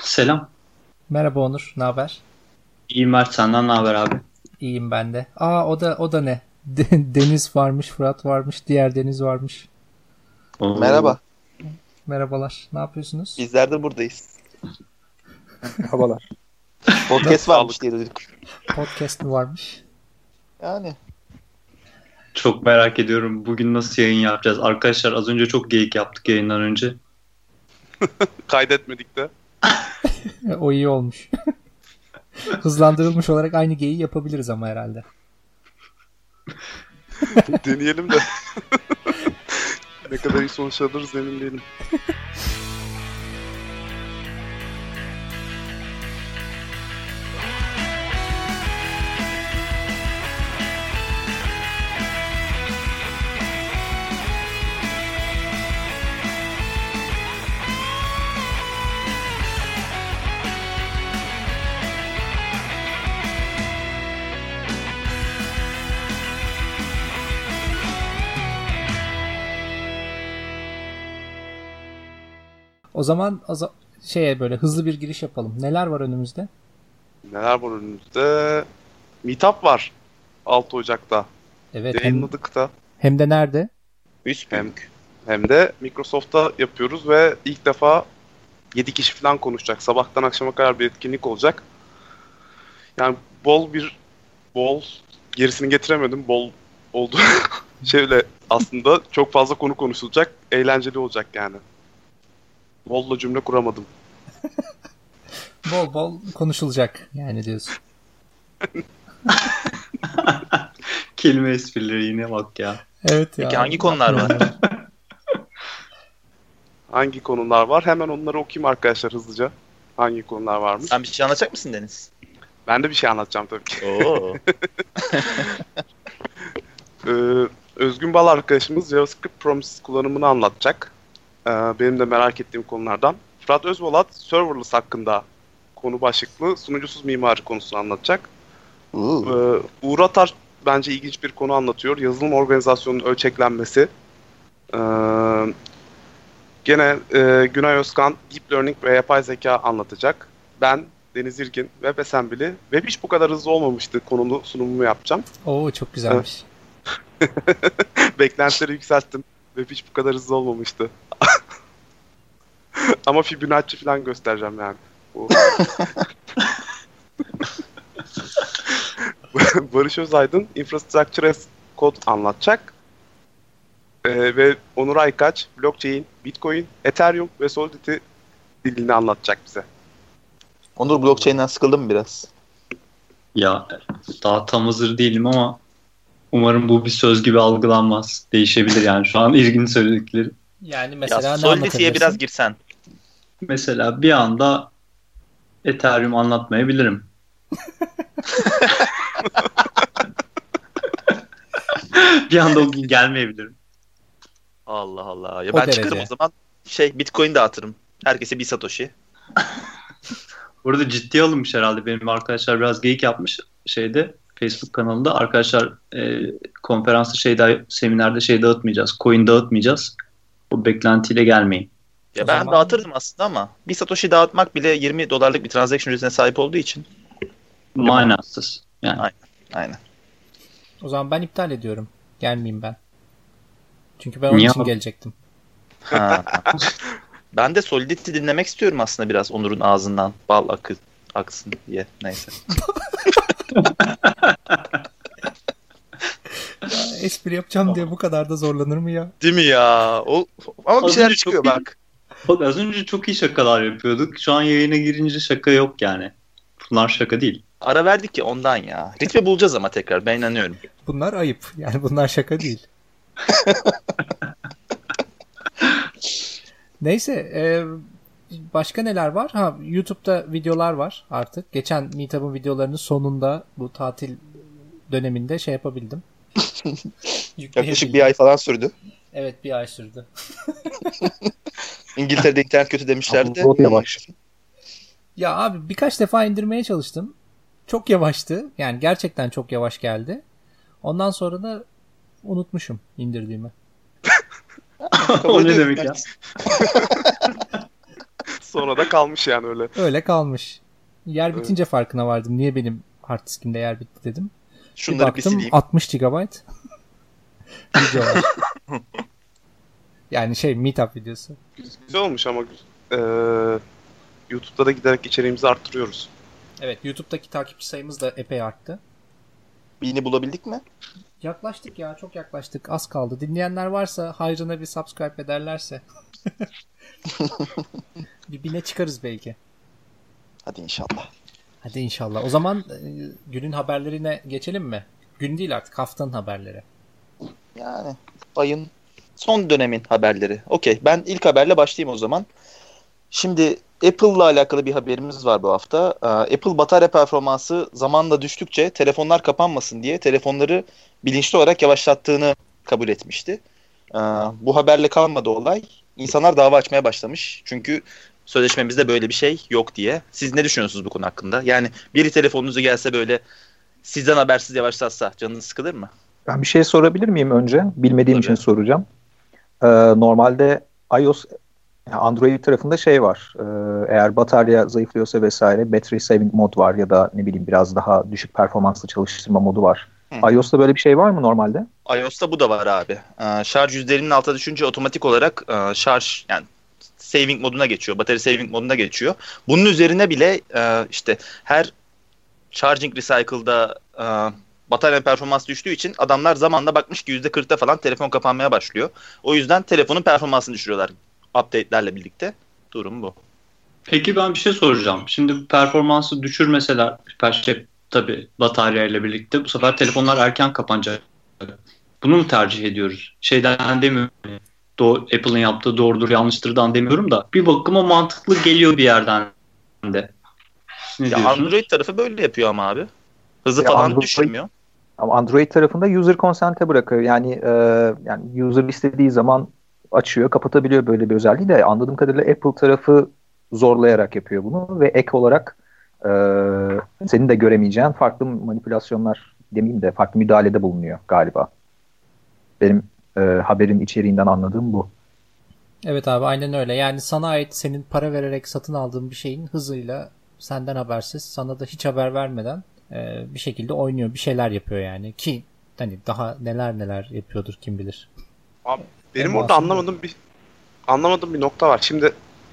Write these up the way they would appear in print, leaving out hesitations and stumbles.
Selam. Merhaba Onur, ne haber? İyi Mert, senden ne haber abi? İyiyim ben de. O da ne? Deniz varmış, Fırat varmış, diğer Deniz varmış. Oo, Merhaba. Merhabalar. Ne yapıyorsunuz? Bizler de buradayız. Havalar. Podcast varmış Sağlık. diye duyduk. Podcast mi varmış? Yani çok merak ediyorum. Bugün nasıl yayın yapacağız? Arkadaşlar az önce çok geyik yaptık yayından önce. Kaydetmedik de. O iyi olmuş. Hızlandırılmış olarak aynı geyiği yapabiliriz ama herhalde. Deneyelim de. Ne kadar iyi sonuç alırız emin değilim. O zaman şeye böyle hızlı bir giriş yapalım. Neler var önümüzde? Neler var önümüzde? Meetup var 6 Ocak'ta. Evet, Yayınladık da. hem de nerede? Hem, hem de Microsoft'ta yapıyoruz ve ilk defa 7 kişi falan konuşacak. Sabahtan akşama kadar bir etkinlik olacak. Yani bol gerisini getiremedim. Bol oldu. Şöyle aslında çok fazla konu konuşulacak. Eğlenceli olacak yani. Bol'la cümle kuramadım. Bol bol konuşulacak yani diyorsun. Kelime esprileri yine bak ya. Evet ya. peki hangi konular var? Hangi konular var? Hemen onları okuyayım arkadaşlar hızlıca. Hangi konular varmış? Sen bir şey anlatacak mısın Deniz? Ben de bir şey anlatacağım tabii ki. Oo. Özgün Bal arkadaşımız JavaScript Promises kullanımını anlatacak. Benim de merak ettiğim konulardan. Fırat Özbolat serverless hakkında konu başlıklı sunucusuz mimari konusunu anlatacak. Uğur Atar bence ilginç bir konu anlatıyor. Yazılım organizasyonunun ölçeklenmesi. Gene Günay Özkan Deep Learning ve yapay zeka anlatacak. Ben Deniz İrgin WebAssembly. Web hiç bu kadar hızlı olmamıştı konulu sunumumu yapacağım. Oo, çok güzelmiş. Beklentileri yükselttim. Web hiç bu kadar hızlı olmamıştı. Ama Fibonacci falan göstereceğim yani. Barış Özaydın Infrastructure as Code anlatacak. Ve Onur Aykaç Blockchain, Bitcoin, Ethereum ve Solidity dilini anlatacak bize. Onur blockchain'den sıkıldın mı biraz? Ya daha tam hazır değilim ama umarım bu bir söz gibi algılanmaz. Değişebilir yani şu an ilginç söyledikleri. Yani mesela Ya ne Solidity'ye anlatabilirsin? biraz girsen. Mesela bir anda Ethereum anlatmayabilirim. Bir anda o gün gelmeyebilirim. Allah Allah. Ya O ben derece. çıkarım o zaman. Bitcoin dağıtırım. Herkese bir Satoshi. Burada ciddiye alınmış herhalde. Benim arkadaşlar biraz geyik yapmış şeyde Facebook kanalında. Arkadaşlar konferansta seminerde dağıtmayacağız. Coin dağıtmayacağız. O beklentiyle gelmeyin. Ya O ben zaman- dağıtırdım aslında ama bir Satoshi dağıtmak bile 20 dolarlık bir transaction ücretine sahip olduğu için. Manasız. Yani. Aynen. O zaman ben iptal ediyorum. Gelmeyeyim ben. Çünkü ben onun Niye için abi? gelecektim. Ha. Ben de Solidity dinlemek istiyorum aslında biraz Onur'un ağzından. Bal aksın diye. Neyse. Espri yapacağım diye bu kadar da zorlanır mı ya? Değil mi ya? Ama bir Az şeyler önce çıkıyor çok iyi- bak. Bak az önce çok iyi şakalar yapıyorduk. Şu an yayına girince şaka yok yani. Bunlar şaka değil. Ara verdik ya ondan ya. Ritmi bulacağız ama tekrar. Ben inanıyorum. Bunlar ayıp. Yani bunlar şaka değil. Neyse. Başka neler var? YouTube'da videolar var artık. Geçen Meetup'ın videolarının sonunda bu tatil döneminde yapabildim. Yaklaşık bir ay falan sürdü. Evet, bir ay sürdü. İngiltere'de internet kötü demişlerdi. Upload yavaş. Ya abi birkaç defa indirmeye çalıştım. Çok yavaştı. Yani gerçekten çok yavaş geldi. Ondan sonra da unutmuşum indirdiğimi. O ne demek ya? Sonra da kalmış yani öyle. Öyle kalmış. Yer bitince farkına vardım. Niye benim hard diskimde yer bitti dedim. Şunları bir sileyim. 60 GB video var. Yani meetup videosu. Güzel olmuş ama YouTube'da da giderek içeriğimizi arttırıyoruz. Evet, YouTube'daki takipçi sayımız da epey arttı. 1000'i bulabildik mi? Yaklaştık ya, çok yaklaştık. Az kaldı. Dinleyenler varsa hayrına bir subscribe ederlerse. Bir 1000'e çıkarız belki. Hadi inşallah. Hadi inşallah. O zaman günün haberlerine geçelim mi? Gün değil artık, haftanın haberleri. Yani ayın son dönemin haberleri. Okey, ben ilk haberle başlayayım o zaman. Şimdi Apple'la alakalı bir haberimiz var bu hafta. Apple batarya performansı zamanla düştükçe telefonlar kapanmasın diye telefonları bilinçli olarak yavaşlattığını kabul etmişti. Bu haberle kalmadı olay. İnsanlar dava açmaya başlamış. Çünkü sözleşmemizde böyle bir şey yok diye. Siz ne düşünüyorsunuz bu konu hakkında? Yani biri telefonunuzu gelse böyle sizden habersiz yavaşlatsa canınız sıkılır mı? Ben bir şey sorabilir miyim önce? Bilmediğim Tabii. için soracağım. Normalde iOS, Android tarafında var. Eğer batarya zayıflıyorsa vesaire battery saving mod var ya da ne bileyim biraz daha düşük performanslı çalıştırma modu var. iOS'ta böyle bir şey var mı normalde? iOS'ta bu da var abi. Şarj yüzdelerinin altına düşünce otomatik olarak şarj yani saving moduna geçiyor. Battery saving moduna geçiyor. Bunun üzerine bile işte her charging recycle'da batarya performansı düştüğü için adamlar zamanla bakmış ki %40'ta falan telefon kapanmaya başlıyor. O yüzden telefonun performansını düşürüyorlar update'lerle birlikte. Durum bu. Peki ben bir şey soracağım. Şimdi performansı düşürmeseler tabii bataryayla birlikte bu sefer telefonlar erken kapanacak. Bunu mu tercih ediyoruz? Şeyden demiyorum. Apple'ın yaptığı doğrudur yanlıştırdan demiyorum da bir bakıma mantıklı geliyor bir yerden de. Ne Ya Android tarafı böyle yapıyor ama abi. Hızı falan düşürmüyor. Ama Android tarafında user consent'e bırakıyor. Yani user istediği zaman açıyor, kapatabiliyor böyle bir özelliği de anladığım kadarıyla Apple tarafı zorlayarak yapıyor bunu ve ek olarak senin de göremeyeceğin farklı manipülasyonlar demeyeyim de farklı müdahalede bulunuyor galiba. Benim haberin içeriğinden anladığım bu. Evet abi, aynen öyle. Yani sana ait, senin para vererek satın aldığın bir şeyin hızıyla senden habersiz, sana da hiç haber vermeden bir şekilde oynuyor, bir şeyler yapıyor yani. Ki hani daha neler yapıyordur kim bilir. Abi benim orada anlamadığım bir nokta var. Şimdi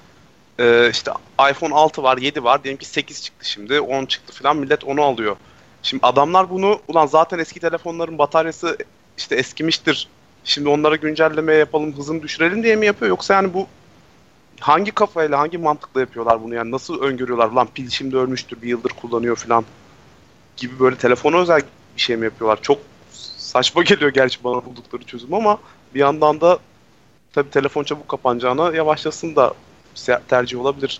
işte iPhone 6 var, 7 var. Diyelim ki 8 çıktı şimdi, 10 çıktı falan, millet onu alıyor. Şimdi adamlar bunu ulan zaten eski telefonların bataryası işte eskimiştir. Şimdi onlara güncelleme yapalım, hızını düşürelim diye mi yapıyor? Yoksa yani bu hangi kafayla, hangi mantıkla yapıyorlar bunu? Yani nasıl öngörüyorlar? Lan pil şimdi ölmüştür, bir yıldır kullanıyor falan gibi böyle telefona özel bir şey mi yapıyorlar? Çok saçma geliyor gerçi bana buldukları çözüm ama bir yandan da tabii telefon çabuk kapanacağına yavaşlasın da tercih olabilir.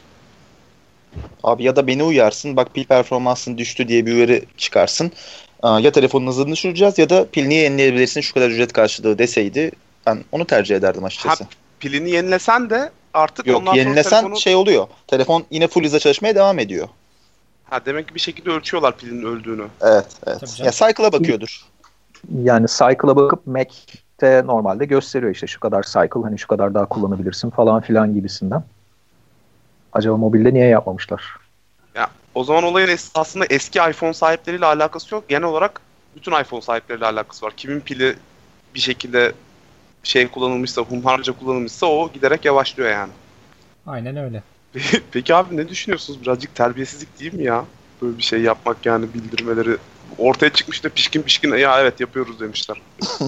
Abi ya da beni uyarsın, bak pil performansın düştü diye bir uyarı çıkarsın. Ya telefonun hızını düşüreceğiz ya da pilini yenileyebilirsin şu kadar ücret karşılığı deseydi ben onu tercih ederdim açıkçası. Pilini yenilesen de artık yok, ondan sonra yenilesen telefonu... oluyor. Telefon yine full hızla çalışmaya devam ediyor. Demek ki bir şekilde ölçüyorlar pilin öldüğünü. Evet. Ya cycle'a bakıyordur. Yani cycle'a bakıp Mac'te normalde gösteriyor işte şu kadar cycle, hani şu kadar daha kullanabilirsin falan filan gibisinden. Acaba mobilde niye yapmamışlar? Ya o zaman olayın aslında eski iPhone sahipleriyle alakası yok. Genel olarak bütün iPhone sahipleriyle alakası var. Kimin pili bir şekilde kullanılmışsa, hunharca kullanılmışsa o giderek yavaşlıyor yani. Aynen öyle. Peki abi ne düşünüyorsunuz? Birazcık terbiyesizlik değil mi ya? Böyle bir şey yapmak yani, bildirmeleri. Ortaya çıkmış da pişkin ya evet yapıyoruz demişler.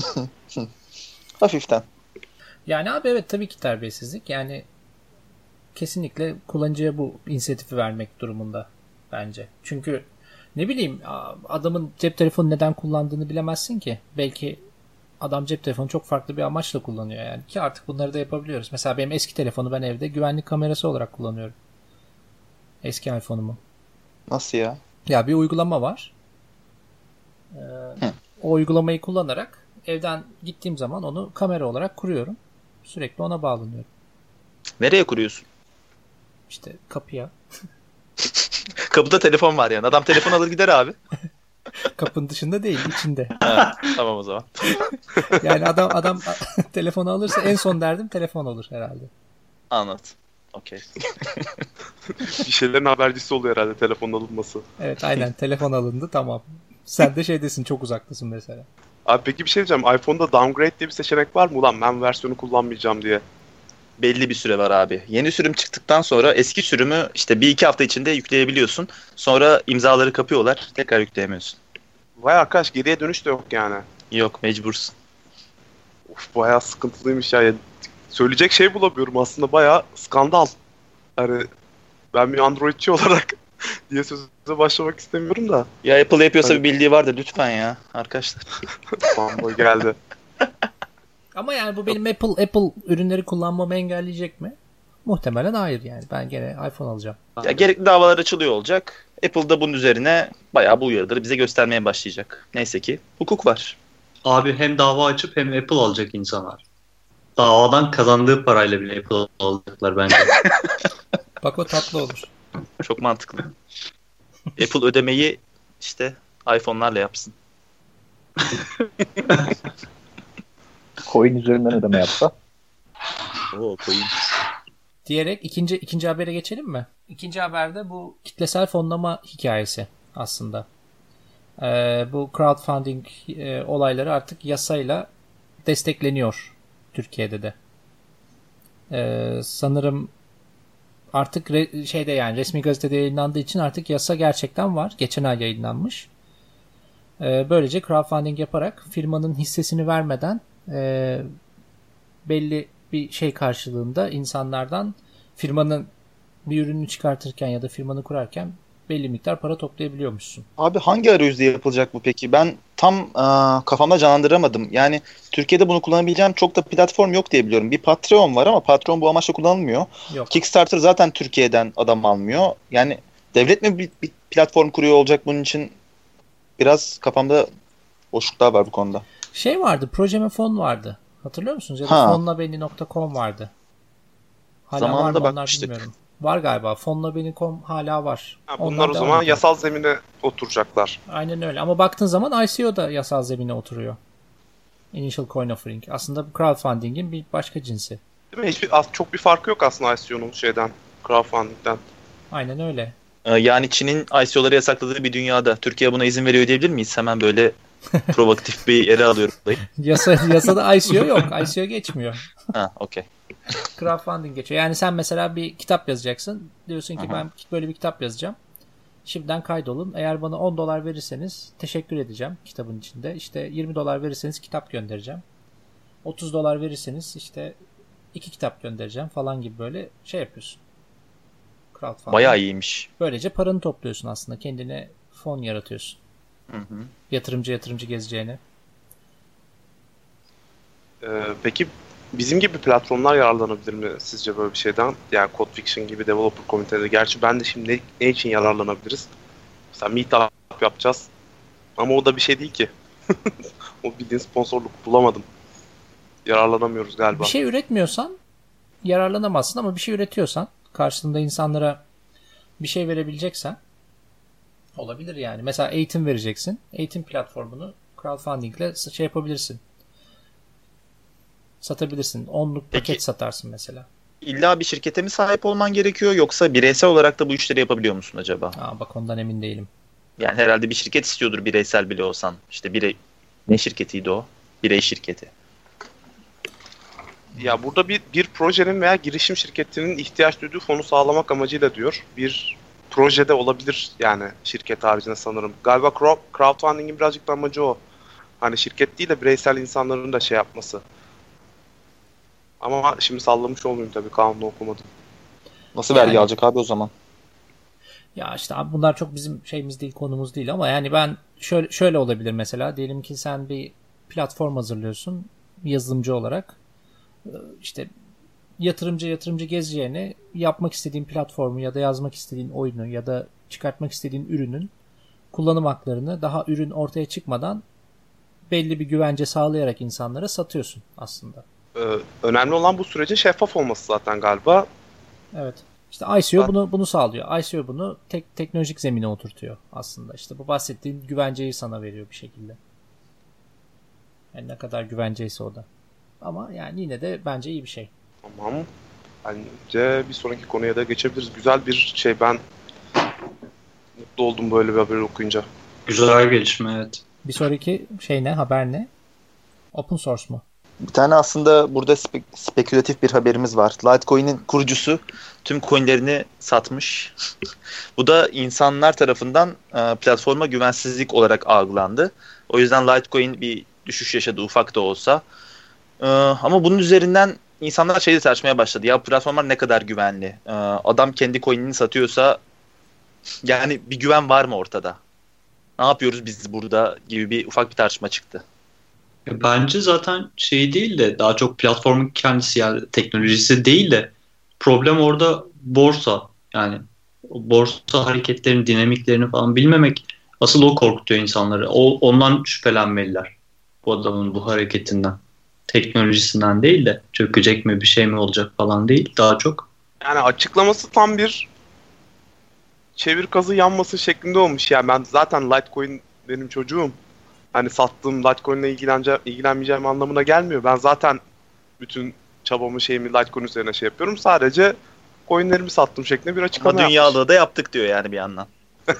Hafiften. Yani abi evet, tabii ki terbiyesizlik. Yani kesinlikle kullanıcıya bu inisiyatifi vermek durumunda bence. Çünkü ne bileyim, adamın cep telefonu neden kullandığını bilemezsin ki. Belki adam cep telefonu çok farklı bir amaçla kullanıyor yani. Ki artık bunları da yapabiliyoruz. Mesela benim eski telefonu ben evde güvenlik kamerası olarak kullanıyorum. Eski iPhone'umu. Nasıl ya? Ya bir uygulama var. O uygulamayı kullanarak evden gittiğim zaman onu kamera olarak kuruyorum. Sürekli ona bağlanıyorum. Nereye kuruyorsun? İşte kapıya. Kapıda telefon var yani. Adam telefon alır gider abi. Kapının dışında değil, içinde. Tamam o zaman. Yani adam telefonu alırsa en son derdim telefon olur herhalde. Anlat. Okey. Bir şeylerin habercisi oluyor herhalde telefonun alınması. Evet aynen telefon alındı tamam. Sen de şeydesin çok uzaktasın mesela. Abi peki bir şey diyeceğim. iPhone'da downgrade diye bir seçenek var mı? Ulan ben versiyonu kullanmayacağım diye. Belli bir süre var abi. Yeni sürüm çıktıktan sonra eski sürümü işte 1-2 hafta içinde yükleyebiliyorsun. Sonra imzaları kapıyorlar. Tekrar yükleyemiyorsun. Vay arkadaş, geriye dönüş de yok yani. Yok, mecbursun. Of, bayağı sıkıntılıymış ya. Söyleyecek şey bulamıyorum aslında, bayağı skandal. Hani ben bir Androidçi olarak diye söze başlamak istemiyorum da. Ya Apple yapıyorsa Hani- bir bildiği vardır lütfen ya arkadaşlar. Fanboy geldi. Ama yani bu benim Apple ürünleri kullanmamı engelleyecek mi? Muhtemelen hayır yani. Ben gene iPhone alacağım. Ya gerekli davalar açılıyor olacak. Apple da bunun üzerine bayağı bu uyarıları bize göstermeye başlayacak. Neyse ki hukuk var. Abi hem dava açıp hem Apple alacak insanlar. Davadan kazandığı parayla bile Apple alacaklar bence. Bak o tatlı olur. Çok mantıklı. Apple ödemeyi işte iPhone'larla yapsın. Coin üzerinden ödeme yapsa. Oo, coin. Diyerek ikinci habere geçelim mi? İkinci haberde bu kitlesel fonlama hikayesi aslında. Bu crowdfunding olayları artık yasayla destekleniyor Türkiye'de de. Sanırım artık şeyde yani resmi gazetede yayınlandığı için artık yasa gerçekten var. Geçen ay yayınlanmış. Böylece crowdfunding yaparak firmanın hissesini vermeden belli bir şey karşılığında insanlardan firmanın bir ürünü çıkartırken ya da firmanı kurarken belli miktar para toplayabiliyormuşsun. Abi hangi arayüzde yapılacak bu peki? Ben tam kafamda canlandıramadım. Yani Türkiye'de bunu kullanabileceğim çok da platform yok diye biliyorum. Bir Patreon var ama Patreon bu amaçla kullanılmıyor. Yok. Kickstarter zaten Türkiye'den adam almıyor. Yani devlet mi bir platform kuruyor olacak bunun için? Biraz kafamda boşluklar var bu konuda. Şey vardı, Projeme Fon vardı. Hatırlıyor musunuz? Ya da fonlabeni.com vardı. Hala zamanında var mı onlar bakmıştık. bilmiyorum. Var galiba. Fonlabeni.com hala var. Ha, Onlar bunlar o devam zaman ediyor. yasal zemine oturacaklar. Aynen öyle. Ama baktığın zaman ICO da yasal zemine oturuyor. Initial Coin Offering. Aslında crowdfunding'in bir başka cinsi. Değil mi? Çok bir farkı yok aslında ICO'nun şeyden, crowdfunding'den. Aynen öyle. Yani Çin'in ICO'ları yasakladığı bir dünyada Türkiye buna izin veriyor diyebilir miyiz? Hemen böyle provokatif bir yere alıyorum burayı. Yasada ICO yok. ICO geçmiyor. Ha, okey. Crowdfunding geçiyor. Yani sen mesela bir kitap yazacaksın. Diyorsun ki ben böyle bir kitap yazacağım. Şimdiden kaydolun. Eğer bana $10 verirseniz teşekkür edeceğim kitabın içinde. İşte $20 verirseniz kitap göndereceğim. $30 verirseniz işte 2 kitap göndereceğim falan gibi böyle şey yapıyorsun. Crowdfunding. Bayağı iyiymiş. Böylece paranı topluyorsun aslında. Kendine fon yaratıyorsun. Hı hı. Yatırımcı gezeceğine. Peki bizim gibi platformlar yararlanabilir mi sizce böyle bir şeyden? Yani Code Fiction gibi developer komiteleri. Gerçi ben de şimdi ne için yararlanabiliriz? Mesela meetup yapacağız. Ama o da bir şey değil ki. O bildiğin sponsorluk bulamadım. Yararlanamıyoruz galiba. Bir şey üretmiyorsan yararlanamazsın ama bir şey üretiyorsan karşılığında insanlara bir şey verebileceksen olabilir yani. Mesela eğitim vereceksin. Eğitim platformunu crowdfundingle şey yapabilirsin. Satabilirsin. 10'luk paket satarsın mesela. İlla bir şirkete mi sahip olman gerekiyor yoksa bireysel olarak da bu işleri yapabiliyor musun acaba? Bak ondan emin değilim. Yani herhalde bir şirket istiyordur bireysel bile olsan. İşte ne şirketiydi o? Birey şirketi. Ya burada bir projenin veya girişim şirketinin ihtiyaç duyduğu fonu sağlamak amacıyla diyor. Bir projede olabilir yani şirket haricinde sanırım. Galiba crowdfunding'in birazcık da amacı o. Hani şirket değil de bireysel insanların da şey yapması. Ama şimdi sallamış olmayayım tabii, kanunu okumadım. Nasıl Yani- vergi alacak abi o zaman? Ya işte abi bunlar çok bizim şeyimiz değil, konumuz değil ama yani ben şöyle olabilir mesela. Diyelim ki sen bir platform hazırlıyorsun yazılımcı olarak. İşte yatırımcı gezeceğine yapmak istediğin platformu ya da yazmak istediğin oyunu ya da çıkartmak istediğin ürünün kullanım haklarını daha ürün ortaya çıkmadan belli bir güvence sağlayarak insanlara satıyorsun aslında. Önemli olan bu sürecin şeffaf olması zaten galiba. Evet. İşte ICO bunu sağlıyor. ICO bunu teknolojik zemine oturtuyor aslında. İşte bu bahsettiğin güvenceyi sana veriyor bir şekilde. Yani ne kadar güvenceyse o da. Ama yani yine de bence iyi bir şey. Tamam. Bence bir sonraki konuya da geçebiliriz. Güzel bir şey. Ben mutlu oldum böyle bir haberi okuyunca. Güzel gelişme, evet. Bir sonraki şey ne? Haber ne? Open source mu? Bir tane aslında burada spekülatif bir haberimiz var. Litecoin'in kurucusu tüm coinlerini satmış. Bu da insanlar tarafından platforma güvensizlik olarak algılandı. O yüzden Litecoin bir düşüş yaşadı, ufak da olsa. Ama bunun üzerinden insanlar şeyi tartışmaya başladı. Ya platformlar ne kadar güvenli? Adam kendi coin'ini satıyorsa yani bir güven var mı ortada? Ne yapıyoruz biz burada gibi bir ufak bir tartışma çıktı. Bence zaten şey değil de daha çok platformun kendisi, yani teknolojisi değil de problem orada borsa. Yani o borsa hareketlerinin dinamiklerini falan bilmemek asıl o korkutuyor insanları. Ondan şüphelenmeliler, bu adamın bu hareketinden. Teknolojisinden değil de çökecek mi, bir şey mi olacak falan değil, daha çok. Yani açıklaması tam bir çevir kazı yanması şeklinde olmuş. Yani ben zaten Litecoin benim çocuğum. Hani sattığım Litecoin'le ilgilenmeyeceğim anlamına gelmiyor. Ben zaten bütün çabamı Litecoin üzerine şey yapıyorum. Sadece coinlerimi sattım şeklinde bir açıklama Ama yapmış. dünyalığı da yaptık diyor yani bir yandan.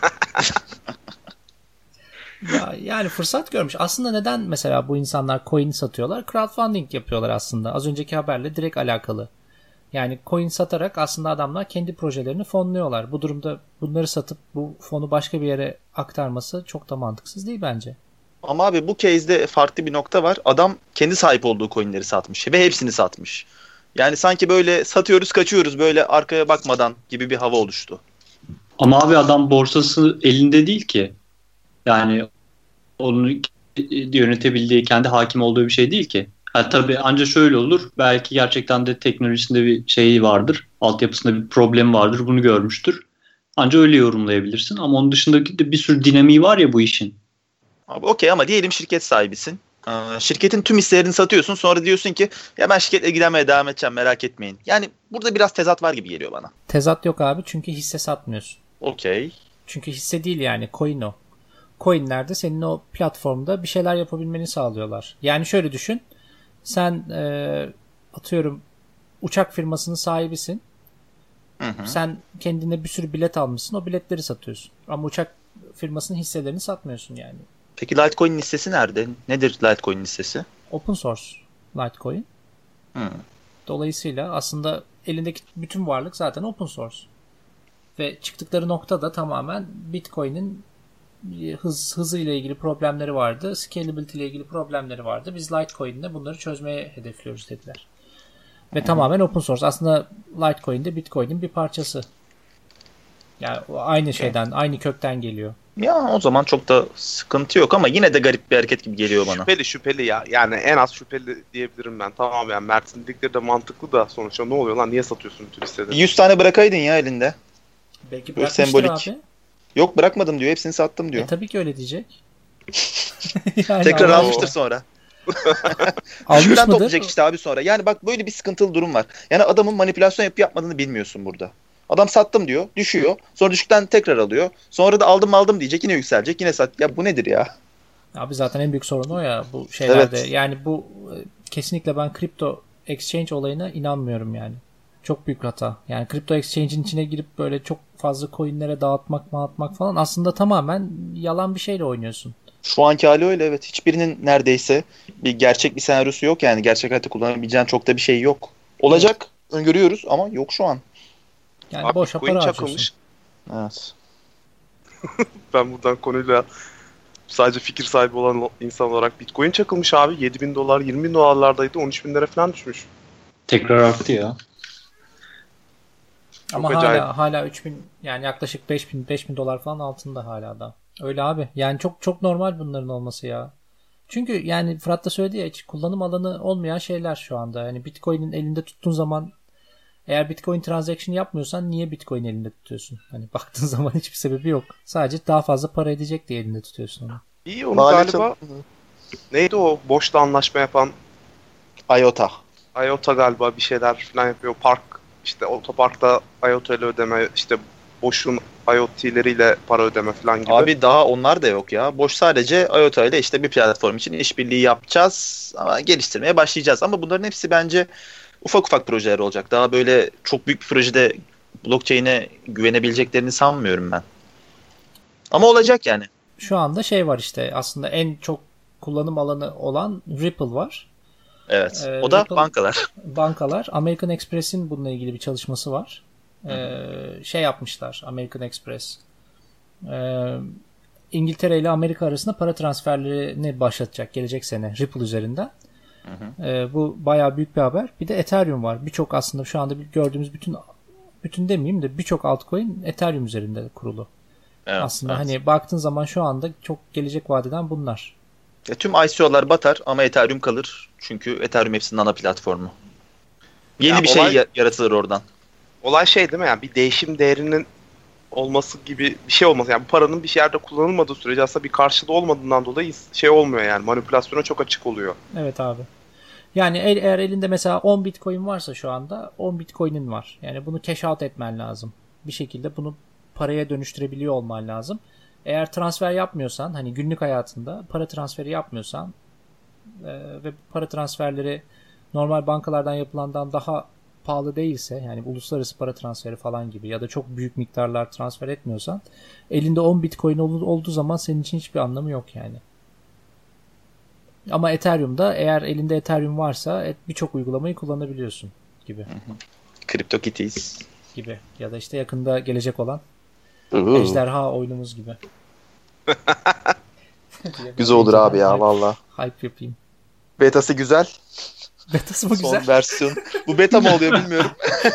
Yani fırsat görmüş. Aslında neden mesela bu insanlar coin satıyorlar? Crowdfunding yapıyorlar aslında. Az önceki haberle direkt alakalı. Yani coin satarak aslında adamlar kendi projelerini fonluyorlar. Bu durumda bunları satıp bu fonu başka bir yere aktarması çok da mantıksız değil bence. Ama abi bu case'de farklı bir nokta var. Adam kendi sahip olduğu coinleri satmış ve hepsini satmış. Yani sanki böyle satıyoruz kaçıyoruz böyle arkaya bakmadan gibi bir hava oluştu. Ama abi adam borsası elinde değil ki. Yani onu yönetebildiği, kendi hakim olduğu bir şey değil ki. Tabii ancak şöyle olur. Belki gerçekten de teknolojisinde bir şeyi vardır. Altyapısında bir problem vardır. Bunu görmüştür. Ancak öyle yorumlayabilirsin. Ama onun dışındaki de bir sürü dinamiği var ya bu işin. Abi okey ama diyelim şirket sahibisin. Şirketin tüm hisselerini satıyorsun. Sonra diyorsun ki ya ben şirketle ilgilenmeye devam edeceğim, merak etmeyin. Yani burada biraz tezat var gibi geliyor bana. Tezat yok abi çünkü hisse satmıyorsun. Okey. Çünkü hisse değil yani coin o. Coinlerde senin o platformda bir şeyler yapabilmeni sağlıyorlar. Yani şöyle düşün. Sen atıyorum uçak firmasının sahibisin. Hı. Sen kendine bir sürü bilet almışsın. O biletleri satıyorsun. Ama uçak firmasının hisselerini satmıyorsun yani. Peki Litecoin'in listesi nerede? Nedir Litecoin'in listesi? Open source Litecoin. Dolayısıyla aslında elindeki bütün varlık zaten open source. Ve çıktıkları nokta da tamamen Bitcoin'in hızıyla ilgili problemleri vardı. Scalability ile ilgili problemleri vardı. Biz Litecoin'de bunları çözmeye hedefliyoruz dediler. Ve tamamen open source. Aslında Litecoin de Bitcoin'in bir parçası. Yani aynı şeyden, aynı kökten geliyor. Ya o zaman çok da sıkıntı yok ama yine de garip bir hareket gibi geliyor bana. Şüpheli ya. Yani en az şüpheli diyebilirim ben. Tamam yani Mert'in dedikleri de mantıklı da sonuçta ne oluyor lan? Niye satıyorsun bütün hisseleri? 100 tane bırakaydın ya elinde. Belki Böyle bırakmıştır sembolik. abi. Yok bırakmadım diyor. Hepsini sattım diyor. Tabii ki öyle diyecek. Yani tekrar almıştır sonra. Almış Şuradan mıdır? toplayacak işte abi sonra. Yani bak böyle bir sıkıntılı durum var. Yani adamın manipülasyon yapıp yapmadığını bilmiyorsun burada. Adam sattım diyor. Düşüyor. Sonra düşükten tekrar alıyor. Sonra da aldım diyecek. Yine yükselecek. Yine sat. Ya bu nedir ya? Abi zaten en büyük sorun o ya bu şeylerde. Evet. Yani bu kesinlikle ben kripto exchange olayına inanmıyorum yani. Çok büyük hata. Yani kripto exchange'in içine girip böyle çok fazla coinlere dağıtmak falan aslında tamamen yalan bir şeyle oynuyorsun. Şu anki hali öyle evet. Hiçbirinin neredeyse gerçek bir senaryosu yok yani. Gerçek hayatta kullanabileceğin çok da bir şey yok. Olacak. Öngörüyoruz ama yok şu an. Yani abi boşa Bitcoin para çakılmış. harcıyorsun. Evet. Ben buradan konuyla sadece fikir sahibi olan insan olarak Bitcoin çakılmış abi. $7.000, $20.000'lardaydı. $13.000'lere falan düşmüş. Tekrar arttı ya. Ama acayip. hala 3000 yani yaklaşık 5000 dolar falan altında hala da. Öyle abi. Yani çok normal bunların olması ya. Çünkü yani Fırat da söyledi ya hiç kullanım alanı olmayan şeyler şu anda. Yani Bitcoin'in elinde tuttuğun zaman eğer Bitcoin transaction yapmıyorsan niye Bitcoin elinde tutuyorsun? Hani baktığın zaman hiçbir sebebi yok. Sadece daha fazla para edecek diye elinde tutuyorsun onu. İyi onu galiba neydi o boşta anlaşma yapan IOTA galiba bir şeyler falan yapıyor. Park işte otoparkta IOTA ile ödeme işte boşun IoT'leriyle para ödeme falan gibi. Abi daha onlar da yok ya. Boş sadece IOTA ile işte bir platform için işbirliği yapacağız ama geliştirmeye başlayacağız. Ama bunların hepsi bence ufak ufak projeler olacak. Daha böyle çok büyük bir projede blockchain'e güvenebileceklerini sanmıyorum ben. Ama olacak yani. Şu anda şey var işte, aslında en çok kullanım alanı olan Ripple var. Evet. O da Ripple, bankalar. American Express'in bununla ilgili bir çalışması var. Şey yapmışlar American Express. İngiltere ile Amerika arasında para transferlerini başlatacak gelecek sene Ripple üzerinden. Bu bayağı büyük bir haber. Bir de Ethereum var. Birçok aslında şu anda gördüğümüz bütün demeyeyim de birçok altcoin Ethereum üzerinde kurulu. Evet, aslında hani baktığın zaman şu anda çok gelecek vadeden bunlar. Tüm ICO'lar batar ama Ethereum kalır. Çünkü Ethereum hepsinin ana platformu. Yeni bir şey yaratılır oradan. Olay şey değil mi? Yani bir değişim değerinin olması gibi bir şey olmaz. Yani bu paranın bir yerde kullanılmadığı sürece aslında bir karşılığı olmadığından dolayı şey olmuyor yani. Manipülasyona çok açık oluyor. Evet abi. Yani eğer elinde mesela 10 Bitcoin varsa şu anda 10 Bitcoin'in var. Yani bunu cash out etmen lazım. Bir şekilde bunu paraya dönüştürebiliyor olman lazım. Eğer transfer yapmıyorsan, hani günlük hayatında para transferi yapmıyorsan ve para transferleri normal bankalardan yapılandan daha pahalı değilse, yani uluslararası para transferi falan gibi ya da çok büyük miktarlar transfer etmiyorsan, elinde 10 Bitcoin olduğu zaman senin için hiçbir anlamı yok yani. Ama Ethereum'da eğer elinde Ethereum varsa birçok uygulamayı kullanabiliyorsun gibi. CryptoKitties gibi ya da işte yakında gelecek olan Ejderha oyunumuz gibi. Güzel olur abi ya valla. Hype yapayım. Betası güzel. Betası mı güzel? Son versiyon. Bu beta mı oluyor bilmiyorum.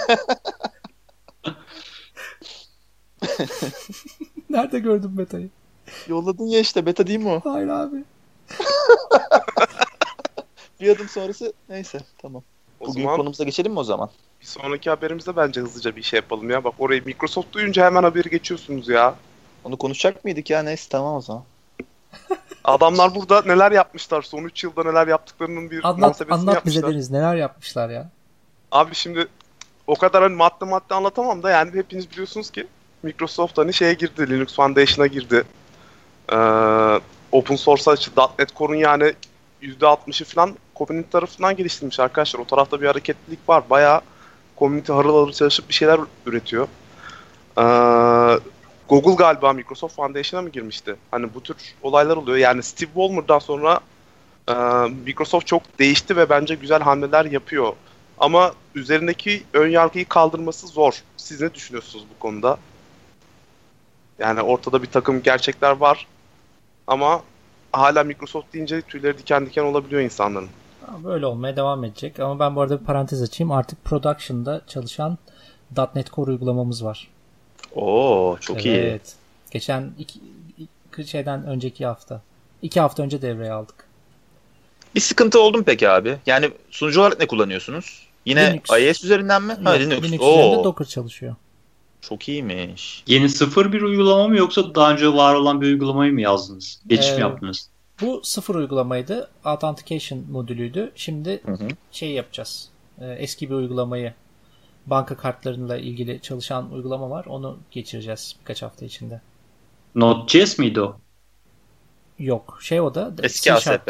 Nerede gördün betayı? Yolladın ya işte, beta değil mi o? Hayır abi. Bir adım sonrası neyse tamam. Bugün konumuza geçelim mi o zaman? Bir sonraki haberimizde bence hızlıca bir şey yapalım ya. Bak orayı Microsoft duyunca hemen haberi geçiyorsunuz ya. Onu konuşacak mıydık ya? Neyse tamam o zaman. Adamlar burada neler yapmışlar. Son 3 yılda neler yaptıklarının bir muhasebesini anlat yapmışlar. Bize Deniz, neler yapmışlar ya. Abi şimdi o kadar hani madde anlatamam da yani hepiniz biliyorsunuz ki Microsoft hani şeye girdi. Linux Foundation'a girdi. Open source'a açtı. .NET Core'un yani %60'ı falan community tarafından geliştirilmiş arkadaşlar. O tarafta bir hareketlilik var. Bayağı community harıl harıl çalışıp bir şeyler üretiyor. Google galiba Microsoft Foundation'a mı girmişti? Hani bu tür olaylar oluyor. Yani Steve Ballmer'dan sonra Microsoft çok değişti ve bence güzel hamleler yapıyor. Ama üzerindeki ön yargıyı kaldırması zor. Siz ne düşünüyorsunuz bu konuda? Yani ortada bir takım gerçekler var. Ama hala Microsoft deyince tüyleri diken diken olabiliyor insanların. Böyle olmaya devam edecek. Ama ben bu arada bir parantez açayım. Artık production'da çalışan .NET Core uygulamamız var. Oo çok iyi. Evet. Geçen önceki hafta. 2 hafta önce devreye aldık. Bir sıkıntı oldu mu peki abi? Yani sunucu olarak ne kullanıyorsunuz? Yine Linux. IIS üzerinden mi? Yok, Linux üzerinde Docker çalışıyor. Çok iyiymiş. Yeni sıfır bir uygulama mı yoksa daha önce var olan bir uygulamayı mı yazdınız? Geçiş mi yaptınız? Bu sıfır uygulamaydı. Authentication modülüydü. Şimdi şey yapacağız. Eski bir uygulamayı, banka kartlarıyla ilgili çalışan uygulama var. Onu geçireceğiz birkaç hafta içinde. Node.js miydi o? Yok. O da eski ASP.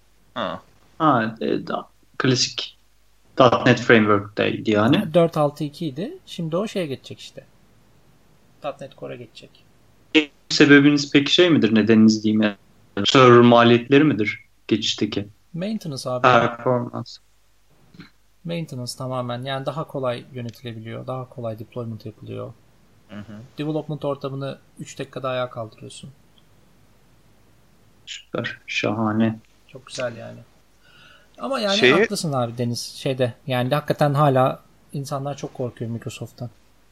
Klasik .NET Framework'taydı yani. 4.6.2 idi. Şimdi o şeye geçecek işte. .NET Core'a geçecek. Sebebiniz peki şey midir? Nedeniniz diyeyim ya? Server maliyetleri midir geçişteki? Maintenance abi. Performans. Maintenance tamamen. Yani daha kolay yönetilebiliyor. Daha kolay deployment yapılıyor. Development ortamını 3 dakikada ayağa kaldırıyorsun. Süper. Şahane. Çok güzel yani. Ama yani haklısın abi Deniz. Yani hakikaten hala insanlar çok korkuyor Microsoft'tan.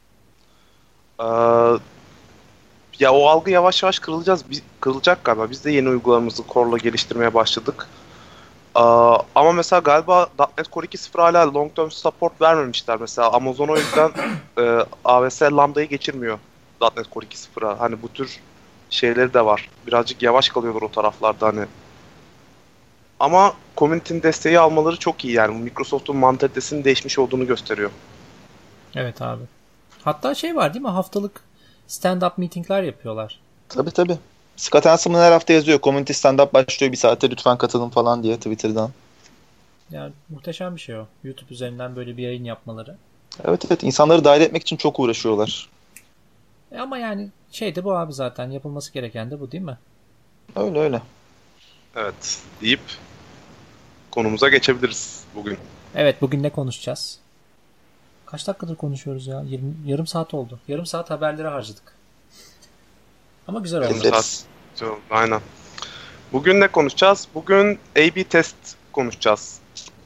Ya o algı yavaş yavaş kırılacak galiba. Biz de yeni uygulamamızı Core'la geliştirmeye başladık. Ama mesela galiba .NET Core 2.0 hala long term support vermemişler. Mesela Amazon o yüzden AWS Lambda'yı geçirmiyor .NET Core 2.0'a. Hani bu tür şeyleri de var. Birazcık yavaş kalıyorlar o taraflarda hani. Ama community'nin desteği almaları çok iyi yani. Microsoft'un mantalitesinin değişmiş olduğunu gösteriyor. Evet abi. Hatta var değil mi? Haftalık stand-up meetingler yapıyorlar. Tabii. Scott Hanselman her hafta yazıyor. Community stand-up başlıyor. 1 saate lütfen katılın falan diye Twitter'dan. Yani muhteşem bir şey o. YouTube üzerinden böyle bir yayın yapmaları. Evet, insanları dahil etmek için çok uğraşıyorlar. Ama yani şey de bu abi, zaten yapılması gereken de bu değil mi? Öyle. Evet deyip konumuza geçebiliriz bugün. Evet, bugün ne konuşacağız? Kaç dakikadır konuşuyoruz ya? Yarım saat oldu. Yarım saat haberlere harcadık. Ama güzel oldu. Aynen. Bugün ne konuşacağız? Bugün A/B test konuşacağız.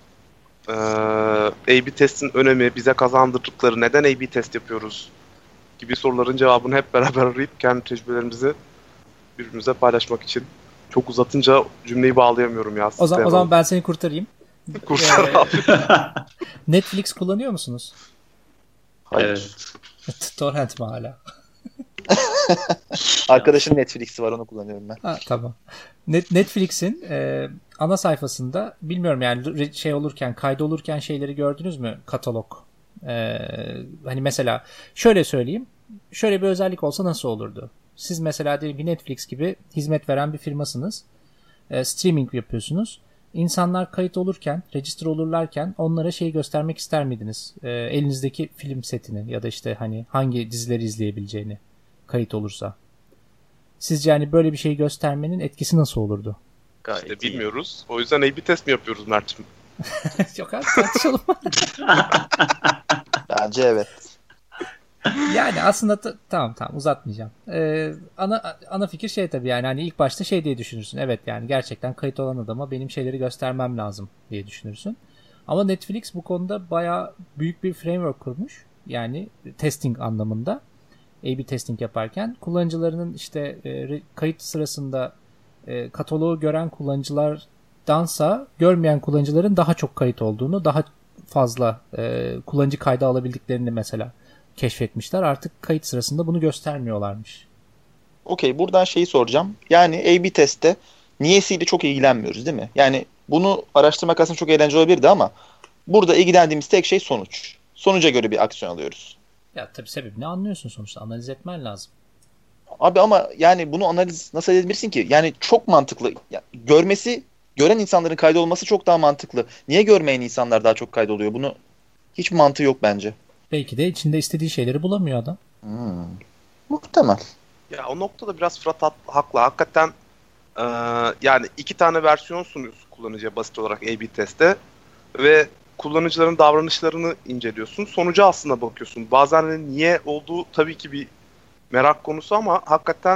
A/B testin önemi, bize kazandırdıkları, neden A/B test yapıyoruz gibi soruların cevabını hep beraber arayıp kendi tecrübelerimizi birbirimize paylaşmak için. Çok uzatınca cümleyi bağlayamıyorum ya. O zaman ben seni kurtarayım. Kurtar abi. Netflix kullanıyor musunuz? Hayır. Evet. Torrent mi hala? Arkadaşın Netflix'i var, onu kullanıyorum ben. Ha, tamam. Netflix'in ana sayfasında, bilmiyorum yani şey olurken, kaydolurken şeyleri gördünüz mü? Katalog. Hani mesela şöyle söyleyeyim. Şöyle bir özellik olsa nasıl olurdu? Siz mesela diyelim ki Netflix gibi hizmet veren bir firmasınız. Streaming yapıyorsunuz. İnsanlar kayıt olurken, register olurlarken onlara şeyi göstermek ister miydiniz? Elinizdeki film setini ya da işte hani hangi dizileri izleyebileceğini kayıt olursa. Sizce yani böyle bir şey göstermenin etkisi nasıl olurdu? İşte bilmiyoruz. O yüzden A/B test mi yapıyoruz Mert'ciğim? Yok abi, tartışalım. Bence evet. Yani aslında tamam uzatmayacağım. Ana fikir şey tabii, yani hani ilk başta şey diye düşünürsün. Evet yani gerçekten kayıt olan adama benim şeyleri göstermem lazım diye düşünürsün. Ama Netflix bu konuda bayağı büyük bir framework kurmuş. Yani testing anlamında. A/B testing yaparken kullanıcılarının işte kayıt sırasında kataloğu gören kullanıcılardansa görmeyen kullanıcıların daha çok kayıt olduğunu, daha fazla kullanıcı kaydı alabildiklerini mesela keşfetmişler. Artık kayıt sırasında bunu göstermiyorlarmış. Okey, buradan şeyi soracağım. Yani A/B testte niyesiyle çok ilgilenmiyoruz değil mi? Yani bunu araştırmak aslında çok eğlenceli olabilirdi ama burada ilgilendiğimiz tek şey sonuç. Sonuca göre bir aksiyon alıyoruz. Ya tabii sebebini anlıyorsun sonuçta. Analiz etmen lazım. Abi ama yani bunu nasıl edebilirsin ki? Yani çok mantıklı. Ya, gören insanların kaydolması çok daha mantıklı. Niye görmeyen insanlar daha çok kaydoluyor? Bunu hiç mantığı yok bence. Belki de içinde istediği şeyleri bulamıyor adam. Muhtemel. Ya o noktada biraz Fırat haklı. Hakikaten yani 2 tane versiyon sunuyorsun kullanıcıya basit olarak A/B testte ve kullanıcıların davranışlarını inceliyorsun. Sonuca aslında bakıyorsun. Bazen niye olduğu tabii ki bir merak konusu ama hakikaten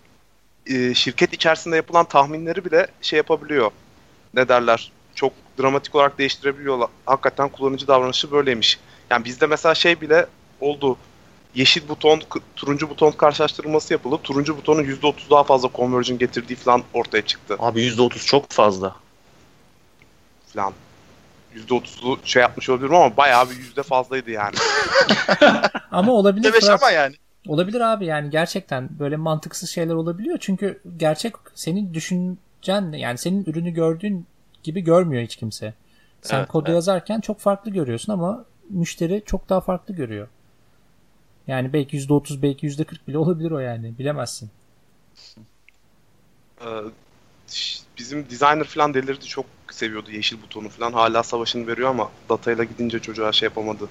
şirket içerisinde yapılan tahminleri bile şey yapabiliyor. Ne derler? Çok dramatik olarak değiştirebiliyorlar. Hakikaten kullanıcı davranışı böyleymiş. Yani bizde mesela şey bile oldu. Yeşil buton, turuncu buton karşılaştırılması yapılıp turuncu butonun %30 daha fazla conversion getirdiği falan ortaya çıktı. Abi %30 çok fazla. Falan. %30'lu şey yapmış olabilirim ama bayağı bir yüzde fazlaydı yani. Ama olabilir. Evet ama yani. Olabilir abi, yani gerçekten böyle mantıksız şeyler olabiliyor. Çünkü gerçek senin düşüncen, yani senin ürünü gördüğün gibi görmüyor hiç kimse. Sen kodu yazarken çok farklı görüyorsun ama müşteri çok daha farklı görüyor. Yani belki %30, belki %40 bile olabilir o yani. Bilemezsin. Bizim designer falan delirdi, çok seviyordu yeşil butonu falan. Hala savaşını veriyor ama datayla gidince çocuğa şey yapamadı.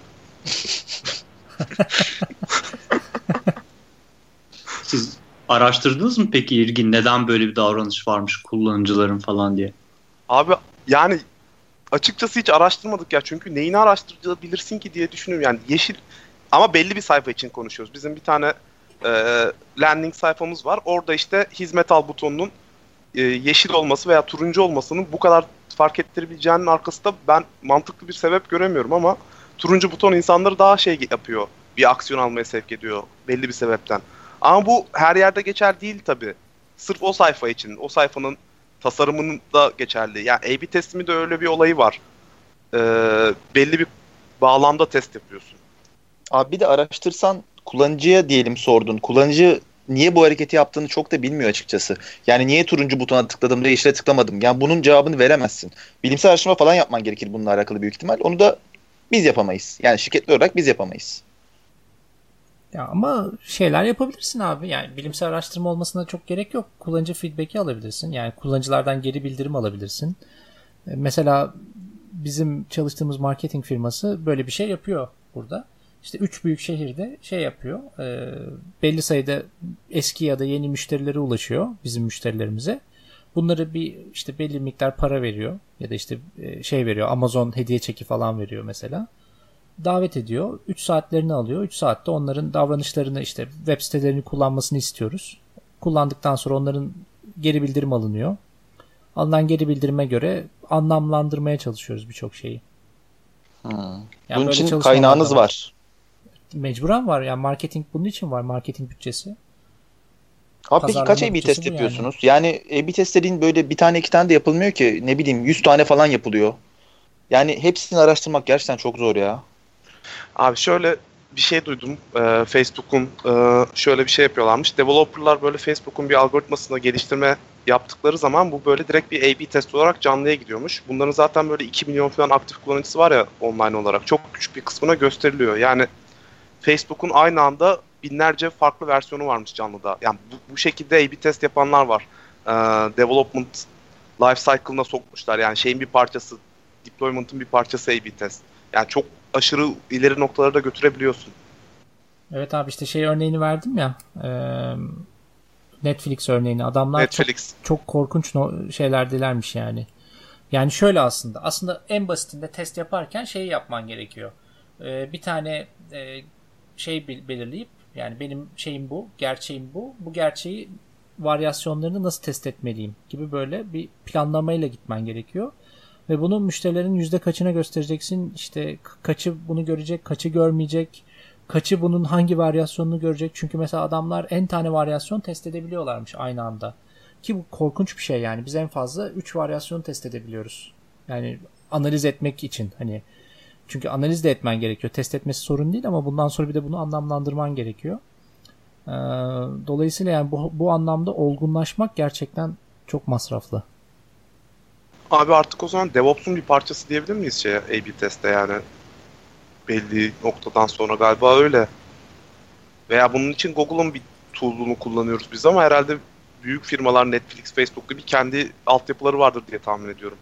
Siz araştırdınız mı peki İlgin, neden böyle bir davranış varmış kullanıcıların falan diye? Abi yani açıkçası hiç araştırmadık ya. Çünkü neyini araştırabilirsin ki diye düşünüyorum. Yani yeşil ama belli bir sayfa için konuşuyoruz. Bizim bir tane landing sayfamız var. Orada işte hizmet al butonunun yeşil olması veya turuncu olmasının bu kadar fark ettirebileceğinin arkasında ben mantıklı bir sebep göremiyorum ama turuncu buton insanları daha şey yapıyor. Bir aksiyon almaya sevk ediyor belli bir sebepten. Ama bu her yerde geçer değil tabii. Sırf o sayfa için, o sayfanın tasarımının da geçerli. Yani A/B testimi de öyle bir olayı var. Belli bir bağlamda test yapıyorsun. Abi bir de araştırsan, kullanıcıya diyelim sordun. Kullanıcı niye bu hareketi yaptığını çok da bilmiyor açıkçası. Yani niye turuncu butona tıkladım da yeşile tıklamadım. Yani bunun cevabını veremezsin. Bilimsel araştırma falan yapman gerekir bununla alakalı büyük ihtimal. Onu da biz yapamayız. Yani şirketli olarak biz yapamayız. Ya ama şeyler yapabilirsin abi. Yani bilimsel araştırma olmasına çok gerek yok. Kullanıcı feedback'i alabilirsin. Yani kullanıcılardan geri bildirim alabilirsin. Mesela bizim çalıştığımız marketing firması böyle bir şey yapıyor burada. İşte 3 büyük şehirde şey yapıyor. Belli sayıda eski ya da yeni müşterilere ulaşıyor bizim müşterilerimize. Bunları bir işte belli miktar para veriyor ya da işte şey veriyor, Amazon hediye çeki falan veriyor mesela. Davet ediyor. 3 saatlerini alıyor. 3 saatte onların davranışlarını işte web sitelerini kullanmasını istiyoruz. Kullandıktan sonra onların geri bildirim alınıyor. Alınan geri bildirime göre anlamlandırmaya çalışıyoruz birçok şeyi. Yani bunun için kaynağınız var. Mecburen var. Yani marketing bunun için var. Marketing bütçesi. Abi peki kaç A/B test yapıyorsunuz? Yani A/B testlerin böyle bir tane iki tane de yapılmıyor ki. Ne bileyim 100 tane falan yapılıyor. Yani hepsini araştırmak gerçekten çok zor ya. Abi şöyle bir şey duydum. Facebook'un şöyle bir şey yapıyorlarmış. Developerlar böyle Facebook'un bir algoritmasını geliştirme yaptıkları zaman bu böyle direkt bir A/B test olarak canlıya gidiyormuş. Bunların zaten böyle 2 milyon falan aktif kullanıcısı var ya online olarak. Çok küçük bir kısmına gösteriliyor. Yani Facebook'un aynı anda binlerce farklı versiyonu varmış canlıda. Yani bu şekilde A/B test yapanlar var. Development life cycle'ına sokmuşlar. Yani şeyin bir parçası, deployment'ın bir parçası A/B test. Yani çok aşırı ileri noktalara da götürebiliyorsun. Evet abi işte şey örneğini verdim ya. Netflix örneğini. Adamlar çok korkunç şeyler dilermiş yani. Yani şöyle aslında en basitinde test yaparken şeyi yapman gerekiyor. Bir tane şey belirleyip yani benim şeyim bu, gerçeğim bu. Bu gerçeği varyasyonlarını nasıl test etmeliyim gibi böyle bir planlamayla gitmen gerekiyor. Ve bunu müşterilerin yüzde kaçına göstereceksin. İşte kaçı bunu görecek, kaçı görmeyecek. Kaçı bunun hangi varyasyonunu görecek. Çünkü mesela adamlar en tane varyasyon test edebiliyorlarmış aynı anda. Ki bu korkunç bir şey yani. Biz en fazla 3 varyasyon test edebiliyoruz. Yani analiz etmek için hani. Çünkü analiz de etmen gerekiyor. Test etmesi sorun değil ama bundan sonra bir de bunu anlamlandırman gerekiyor. Dolayısıyla yani bu anlamda olgunlaşmak gerçekten çok masraflı. Abi artık o zaman DevOps'un bir parçası diyebilir miyiz A/B test'te yani? Belli noktadan sonra galiba öyle. Veya bunun için Google'un bir tool'unu kullanıyoruz biz ama herhalde büyük firmalar Netflix, Facebook gibi kendi altyapıları vardır diye tahmin ediyorum.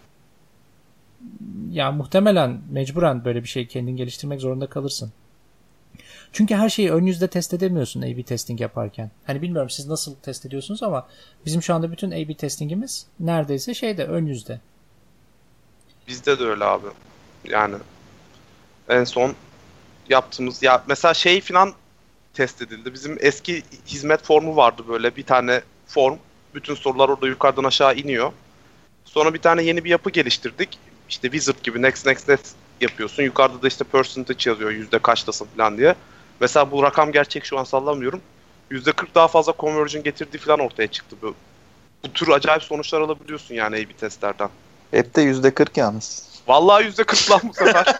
Ya muhtemelen mecburen böyle bir şey kendin geliştirmek zorunda kalırsın. Çünkü her şeyi ön yüzde test edemiyorsun A/B testing yaparken. Hani bilmiyorum siz nasıl test ediyorsunuz ama bizim şu anda bütün A/B testingimiz neredeyse ön yüzde. Bizde de öyle abi. Yani en son yaptığımız ya mesela şey falan test edildi. Bizim eski hizmet formu vardı böyle bir tane form. Bütün sorular orada yukarıdan aşağı iniyor. Sonra bir tane yeni bir yapı geliştirdik. İşte wizard gibi next yapıyorsun. Yukarıda da işte percentage yazıyor yüzde kaçtasın falan diye. Mesela bu rakam gerçek şu an sallamıyorum. %40 daha fazla conversion getirdiği falan ortaya çıktı. Bu tür acayip sonuçlar alabiliyorsun yani A/B testlerden. Hep de %40 yalnız. Vallahi %40 lan bu sefer.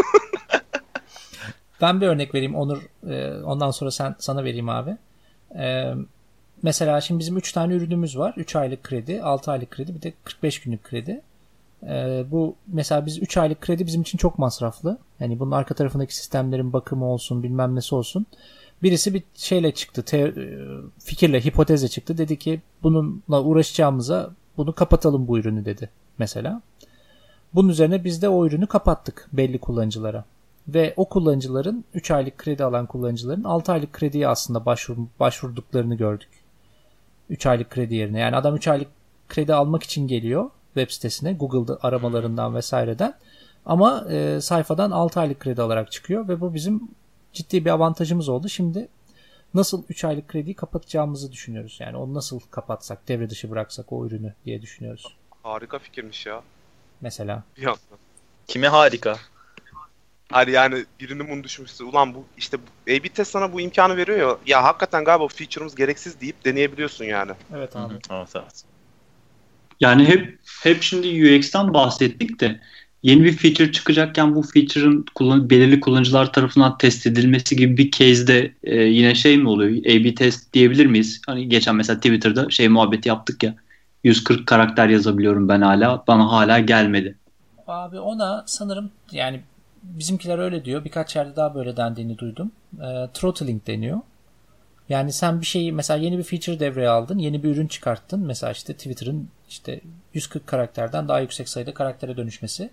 Ben bir örnek vereyim Onur. Ondan sonra sana vereyim abi. Mesela şimdi bizim 3 tane ürünümüz var. 3 aylık kredi, 6 aylık kredi bir de 45 günlük kredi. Bu mesela biz 3 aylık kredi bizim için çok masraflı. Yani bunun arka tarafındaki sistemlerin bakımı olsun bilmem nesi olsun. Birisi bir şeyle çıktı. Fikirle, hipotezle çıktı. Dedi ki bununla uğraşacağımıza bunu kapatalım bu ürünü dedi mesela. Bunun üzerine biz de o ürünü kapattık belli kullanıcılara. Ve o kullanıcıların 3 aylık kredi alan kullanıcıların 6 aylık krediye aslında başvurduklarını gördük. 3 aylık kredi yerine. Yani adam 3 aylık kredi almak için geliyor web sitesine Google'da aramalarından vesaireden. Ama sayfadan 6 aylık kredi alarak çıkıyor ve bu bizim ciddi bir avantajımız oldu. Şimdi nasıl 3 aylık krediyi kapatacağımızı düşünüyoruz. Yani onu nasıl kapatsak, devre dışı bıraksak o ürünü diye düşünüyoruz. Harika fikirmiş ya. Mesela. Bir yandan. Kime harika? Hani yani birinin bunu düşünmüşse ulan bu işte A/B test sana bu imkanı veriyor ya. Ya hakikaten galiba feature'ımız gereksiz deyip deneyebiliyorsun yani. Evet abi. Evet. Yani hep şimdi UX'ten bahsettik de yeni bir feature çıkacakken bu feature'ın belirli kullanıcılar tarafından test edilmesi gibi bir case'de yine şey mi oluyor? A/B test diyebilir miyiz? Hani geçen mesela Twitter'da muhabbeti yaptık ya. 140 karakter yazabiliyorum ben hala. Bana hala gelmedi. Abi ona sanırım yani bizimkiler öyle diyor. Birkaç yerde daha böyle dendiğini duydum. Throttling deniyor. Yani sen bir şeyi mesela yeni bir feature devreye aldın. Yeni bir ürün çıkarttın. Mesela işte Twitter'ın işte 140 karakterden daha yüksek sayıda karaktere dönüşmesi.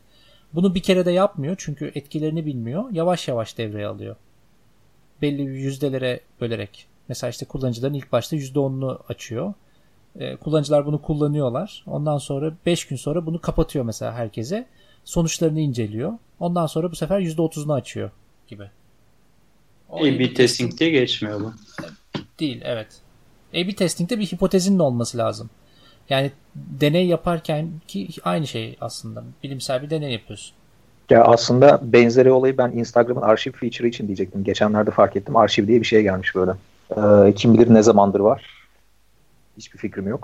Bunu bir kere de yapmıyor çünkü etkilerini bilmiyor. Yavaş yavaş devreye alıyor. Belli yüzdelere bölerek. Mesela işte kullanıcıların ilk başta %10'unu açıyor. Kullanıcılar bunu kullanıyorlar. Ondan sonra 5 gün sonra bunu kapatıyor mesela herkese. Sonuçlarını inceliyor. Ondan sonra bu sefer %30'unu açıyor gibi. A/B testing diye geçmiyor bu. Değil, evet. A/B testing'de bir hipotezinin olması lazım. Yani deney yaparken ki aynı şey aslında. Bilimsel bir deney yapıyorsun. Ya aslında benzeri olayı ben Instagram'ın arşiv feature için diyecektim. Geçenlerde fark ettim. Arşiv diye bir şey gelmiş böyle. Kim bilir ne zamandır var. Hiçbir fikrim yok.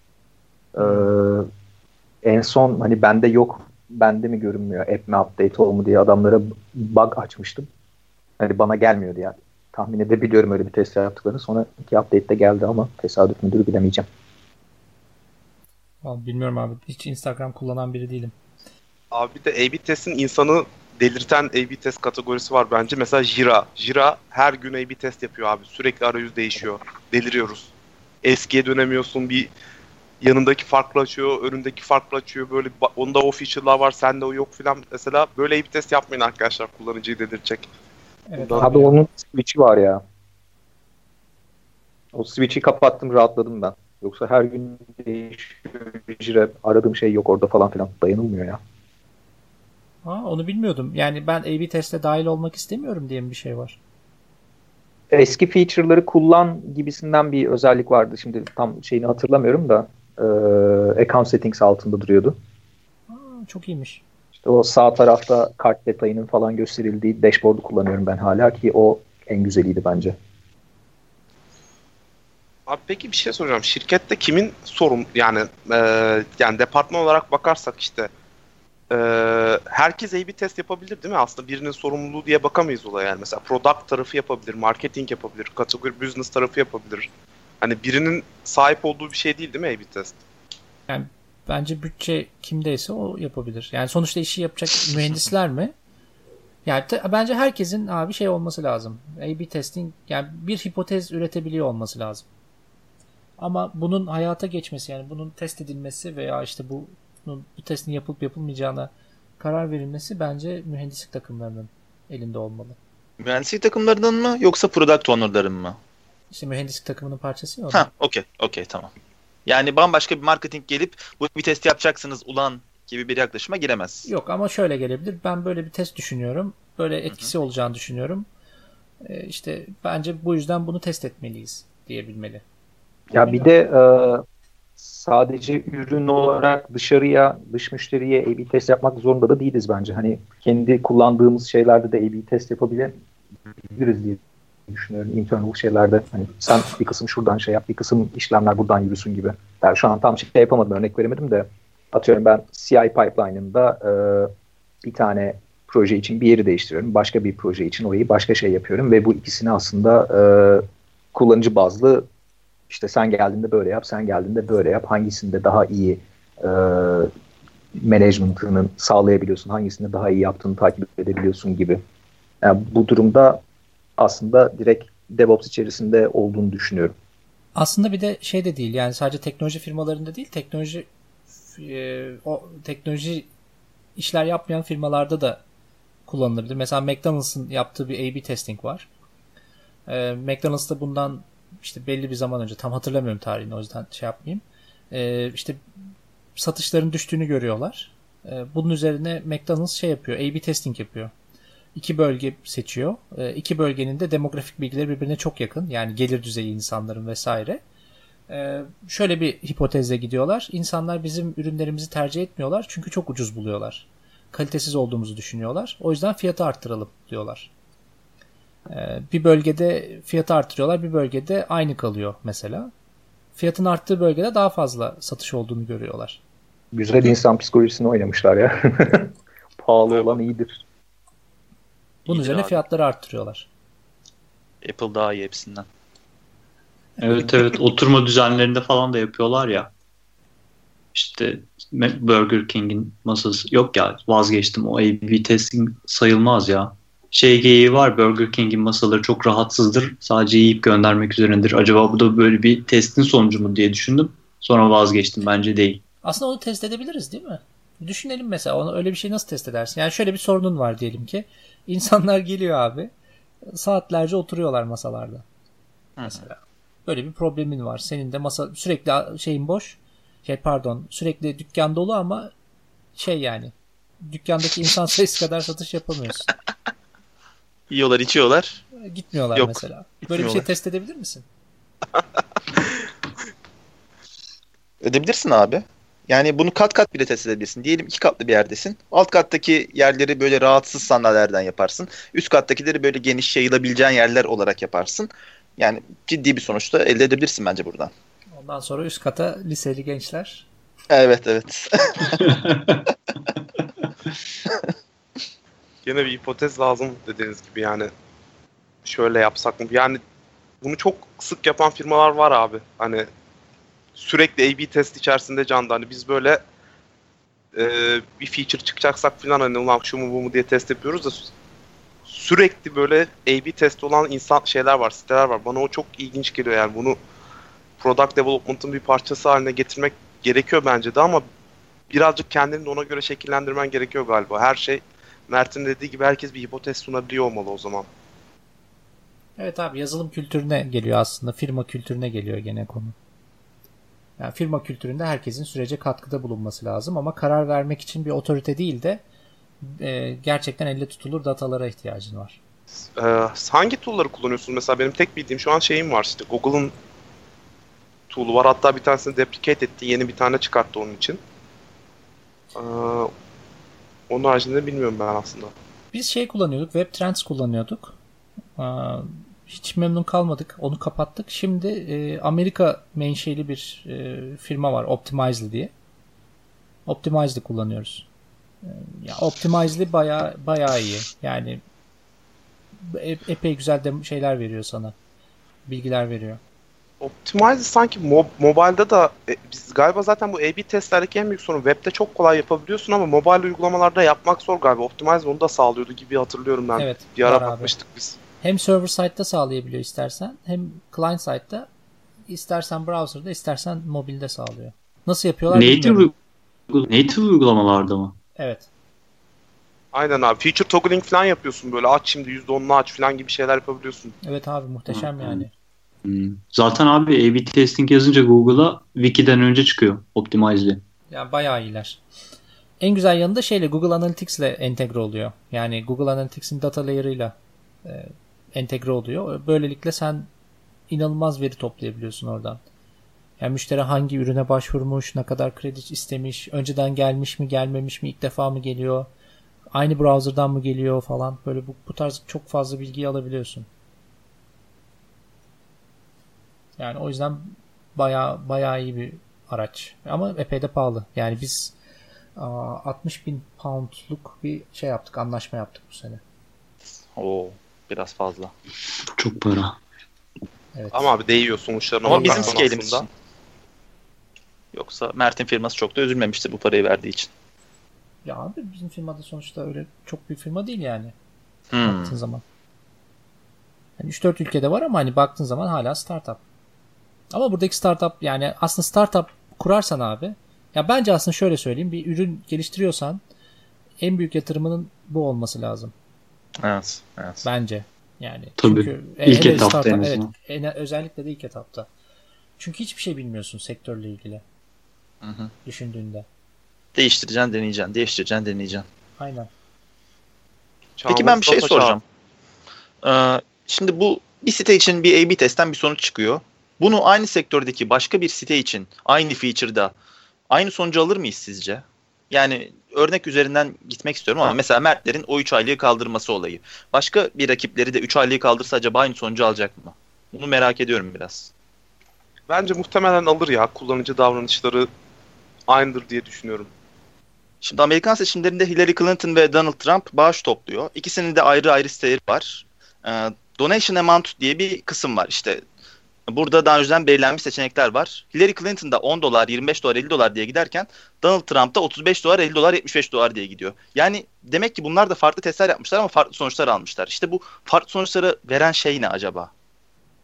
En son hani bende yok, bende mi görünmüyor, app mi update ol mu diye adamlara bug açmıştım. Hani bana gelmiyordu yani. Tahmin edebiliyorum öyle bir test yaptıklarını. Sonraki update'de geldi ama tesadüf müdür bilemeyeceğim. Vallahi bilmiyorum abi. Hiç Instagram kullanan biri değilim. Abi bir de A/B testin insanı delirten A/B test kategorisi var bence. Mesela Jira. Jira her gün A/B test yapıyor abi. Sürekli arayüz değişiyor. Deliriyoruz. Eskiye dönemiyorsun. Bir yanındaki farklı açıyor, önündeki farklı açıyor. Böyle onda o feature'lar var, sende o yok filan. Mesela böyle A/B test yapmayın arkadaşlar. Kullanıcıyı delirtecek. Evet, abi onun switch'i var ya. O switch'i kapattım, rahatladım ben. Yoksa her gün değişiyor. Aradığım şey yok orada falan filan. Dayanılmıyor ya. Onu bilmiyordum. Yani ben A/B teste dahil olmak istemiyorum diye mi bir şey var? Eski feature'ları kullan gibisinden bir özellik vardı. Şimdi tam şeyini hatırlamıyorum da account settings altında duruyordu. Çok iyiymiş. İşte o sağ tarafta kart detayının falan gösterildiği dashboard'u kullanıyorum ben hala ki o en güzeliydi bence. Abi peki bir şey soracağım. Şirkette kimin sorun yani departman olarak bakarsak işte herkes A/B test yapabilir değil mi? Aslında birinin sorumluluğu diye bakamayız olaya yani. Mesela product tarafı yapabilir, marketing yapabilir, kategori business tarafı yapabilir. Hani birinin sahip olduğu bir şey değil mi A/B test? Yani bence bütçe kimdeyse o yapabilir. Yani sonuçta işi yapacak mühendisler mi? Yani bence herkesin abi şey olması lazım. A/B testing yani bir hipotez üretebiliyor olması lazım. Ama bunun hayata geçmesi yani bunun test edilmesi veya işte bu testin yapılıp yapılmayacağına karar verilmesi bence mühendislik takımlarının elinde olmalı. Mühendislik takımlarının mı yoksa product owner'ların mı? İşte mühendislik takımının parçası ya. Ha, okey tamam. Yani bambaşka bir marketing gelip bu bir test yapacaksınız ulan gibi bir yaklaşıma giremez. Yok ama şöyle gelebilir. Ben böyle bir test düşünüyorum. Böyle etkisi olacağını düşünüyorum. İşte bence bu yüzden bunu test etmeliyiz diyebilmeli. Ya bir de sadece ürün olarak dış müşteriye A/B test yapmak zorunda da değiliz bence. Hani kendi kullandığımız şeylerde de A/B test yapabiliriz diye düşünüyorum. Internal şeylerde hani sen bir kısım şuradan şey yap, bir kısım işlemler buradan yürüsün gibi. Yani şu an tam şey yapamadım, örnek veremedim de atıyorum ben CI pipeline'ında bir tane proje için bir yeri değiştiriyorum. Başka bir proje için orayı başka şey yapıyorum ve bu ikisini aslında kullanıcı bazlı İşte sen geldiğinde böyle yap, sen geldiğinde böyle yap. Hangisinde daha iyi management'ını sağlayabiliyorsun, hangisinde daha iyi yaptığını takip edebiliyorsun gibi. Yani bu durumda aslında direkt DevOps içerisinde olduğunu düşünüyorum. Aslında bir de şey de değil yani sadece teknoloji firmalarında değil teknoloji işler yapmayan firmalarda da kullanılabilir. Mesela McDonald's'ın yaptığı bir A/B testing var. McDonald's'ta bundan işte belli bir zaman önce tam hatırlamıyorum tarihini o yüzden şey yapmayayım. İşte satışların düştüğünü görüyorlar. Bunun üzerine McDonald's şey yapıyor. A/B testing yapıyor. 2 bölge seçiyor. 2 bölgenin de demografik bilgileri birbirine çok yakın. Yani gelir düzeyi insanların vesaire. Şöyle bir hipotezle gidiyorlar. İnsanlar bizim ürünlerimizi tercih etmiyorlar. Çünkü çok ucuz buluyorlar. Kalitesiz olduğumuzu düşünüyorlar. O yüzden fiyatı arttıralım diyorlar. Bir bölgede fiyatı arttırıyorlar, bir bölgede aynı kalıyor mesela. Fiyatın arttığı bölgede daha fazla satış olduğunu görüyorlar. Güzel insan psikolojisini oynamışlar ya. Pahalı olan iyidir. Bunun İyidir üzerine abi. fiyatları arttırıyorlar. Apple daha iyi hepsinden. Evet oturma düzenlerinde falan da yapıyorlar ya. İşte Burger King'in masası yok ya, vazgeçtim, o A/B testing sayılmaz ya. Şey geyiği var, Burger King'in masaları çok rahatsızdır, sadece yiyip göndermek üzerindedir. Acaba bu da böyle bir testin sonucu mu diye düşündüm. Sonra vazgeçtim, bence değil. Aslında onu test edebiliriz değil mi? Düşünelim mesela onu öyle bir şey nasıl test edersin? Yani şöyle bir sorunun var diyelim ki. İnsanlar geliyor abi. Saatlerce oturuyorlar masalarda. Mesela. Böyle bir problemin var. Senin de masa sürekli şeyin boş. Sürekli dükkan dolu ama yani dükkandaki insan sayısı kadar satış yapamıyorsun. Yiyorlar, içiyorlar. Gitmiyorlar Yok, mesela. Böyle bir şey test edebilir misin? Edebilirsin abi. Yani bunu kat kat bile test edebilirsin. Diyelim 2 katlı bir yerdesin. Alt kattaki yerleri böyle rahatsız sandalyelerden yaparsın. Üst kattakileri böyle geniş yayılabileceğin yerler olarak yaparsın. Yani ciddi bir sonuçta elde edebilirsin bence buradan. Ondan sonra üst kata liseli gençler. Evet, evet. Yine bir hipotez lazım dediğiniz gibi yani. Şöyle yapsak mı? Yani bunu çok sık yapan firmalar var abi. Hani sürekli A/B test içerisinde canlı. Hani biz böyle bir feature çıkacaksak falan hani ulan şu mu bu mu diye test yapıyoruz da sürekli böyle A/B test olan şeyler var, siteler var. Bana o çok ilginç geliyor yani. Bunu product development'ın bir parçası haline getirmek gerekiyor bence de ama birazcık kendini de ona göre şekillendirmen gerekiyor galiba. Her şey Mert'in dediği gibi herkes bir hipotez sunabiliyor olmalı o zaman. Evet abi yazılım kültürüne geliyor aslında. Firma kültürüne geliyor gene konu. Yani firma kültüründe herkesin sürece katkıda bulunması lazım ama karar vermek için bir otorite değil de gerçekten elle tutulur datalara ihtiyacın var. Hangi tool'ları kullanıyorsunuz? Mesela benim tek bildiğim şu an şeyim var işte Google'ın tool'u var. Hatta bir tanesini deprecate etti. Yeni bir tane çıkarttı onun için. Onun haricinde bilmiyorum ben aslında. Biz kullanıyorduk. WebTrends kullanıyorduk. Hiç memnun kalmadık. Onu kapattık. Şimdi Amerika menşeli bir firma var. Optimizely diye. Optimizely kullanıyoruz. Ya Optimizely bayağı iyi. Yani epey güzel de şeyler veriyor sana. Bilgiler veriyor. Optimize sanki mobile'da da biz galiba zaten bu A/B testlerdeki en büyük sorun web'de çok kolay yapabiliyorsun ama mobile uygulamalarda yapmak zor galiba. Optimize onu da sağlıyordu gibi hatırlıyorum ben. Evet, bir ara bakmıştık biz. Hem server side'da sağlayabiliyor istersen hem client side'da istersen browser'da istersen mobilde sağlıyor. Nasıl yapıyorlar bilmiyorum. Native uygulamalarda mı? Evet. Aynen abi. Feature toggling falan yapıyorsun böyle. Aç şimdi %10'unu aç falan gibi şeyler yapabiliyorsun. Evet abi muhteşem yani. Zaten abi A/B testing yazınca Google'a Wiki'den önce çıkıyor Optimizely. Yani bayağı iyiler. En güzel yanı da Google Analytics ile entegre oluyor. Yani Google Analytics'in data layer'ıyla entegre oluyor. Böylelikle sen inanılmaz veri toplayabiliyorsun oradan. Yani müşteri hangi ürüne başvurmuş, ne kadar kredi istemiş, önceden gelmiş mi, gelmemiş mi, ilk defa mı geliyor, aynı browser'dan mı geliyor falan. Böyle bu tarz çok fazla bilgiyi alabiliyorsun. Yani o yüzden bayağı iyi bir araç. Ama epey de pahalı. Yani biz 60.000 pound'luk bir yaptık, anlaşma yaptık bu sene. Oo, biraz fazla. Çok para. Evet. Ama abi değiyor sonuçlarına. Ama bizim scale'imiz için. Yoksa Mert'in firması çok da üzülmemiştir bu parayı verdiği için. Ya abi bizim firmada sonuçta öyle çok büyük firma değil yani. Baktığın zaman. Yani 3-4 ülkede var ama hani baktığın zaman hala startup. Ama buradaki startup yani aslında startup kurarsan abi ya bence aslında şöyle söyleyeyim bir ürün geliştiriyorsan en büyük yatırımının bu olması lazım. Evet. Bence. Yani tabii. Çünkü ilk etapta en azından. Evet, özellikle de ilk etapta. Çünkü hiçbir şey bilmiyorsun sektörle ilgili. Hı. Düşündüğünde. Değiştireceksin, deneyeceksin. Aynen. Peki ben bir şey soracağım. Şimdi bu bir site için bir A/B testten bir sonuç çıkıyor. Bunu aynı sektördeki başka bir site için aynı feature'da aynı sonucu alır mıyız sizce? Yani örnek üzerinden gitmek istiyorum ama mesela Mertlerin o 3 aylığı kaldırması olayı. Başka bir rakipleri de 3 aylığı kaldırsa acaba aynı sonucu alacak mı? Bunu merak ediyorum biraz. Bence muhtemelen alır ya. Kullanıcı davranışları aynıdır diye düşünüyorum. Şimdi Amerikan seçimlerinde Hillary Clinton ve Donald Trump bağış topluyor. İkisinin de ayrı ayrı siteleri var. Donation amount diye bir kısım var. İşte burada daha önceden belirlenmiş seçenekler var. Hillary Clinton'da $10, $25, $50 diye giderken Donald Trump'ta $35, $50, $75 diye gidiyor. Yani demek ki bunlar da farklı testler yapmışlar ama farklı sonuçlar almışlar. İşte bu farklı sonuçları veren şey ne acaba?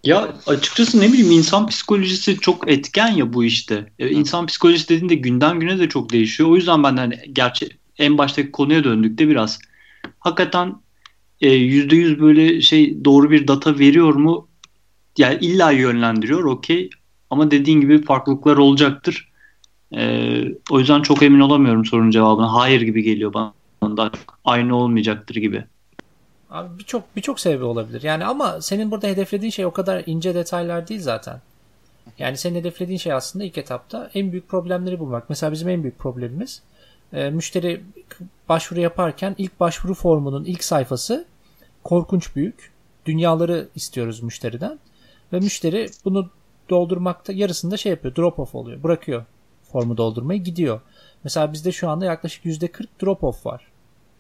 Ya açıkçası ne bileyim insan psikolojisi çok etken ya bu işte. İnsan psikolojisi dediğinde günden güne de çok değişiyor. O yüzden ben de hani gerçi en baştaki konuya döndük de biraz. Hakikaten %100 böyle şey doğru bir data veriyor mu? Yani illa yönlendiriyor okey. Ama dediğin gibi farklılıklar olacaktır. O yüzden çok emin olamıyorum sorunun cevabına. Hayır gibi geliyor bana da. Aynı olmayacaktır gibi. Abi birçok sebebi olabilir. Yani ama senin burada hedeflediğin şey o kadar ince detaylar değil zaten. Yani senin hedeflediğin şey aslında ilk etapta en büyük problemleri bulmak. Mesela bizim en büyük problemimiz müşteri başvuru yaparken ilk başvuru formunun ilk sayfası korkunç büyük. Dünyaları istiyoruz müşteriden. Ve müşteri bunu doldurmakta yarısında şey yapıyor. Drop off oluyor. Bırakıyor formu doldurmayı gidiyor. Mesela bizde şu anda yaklaşık %40 drop off var.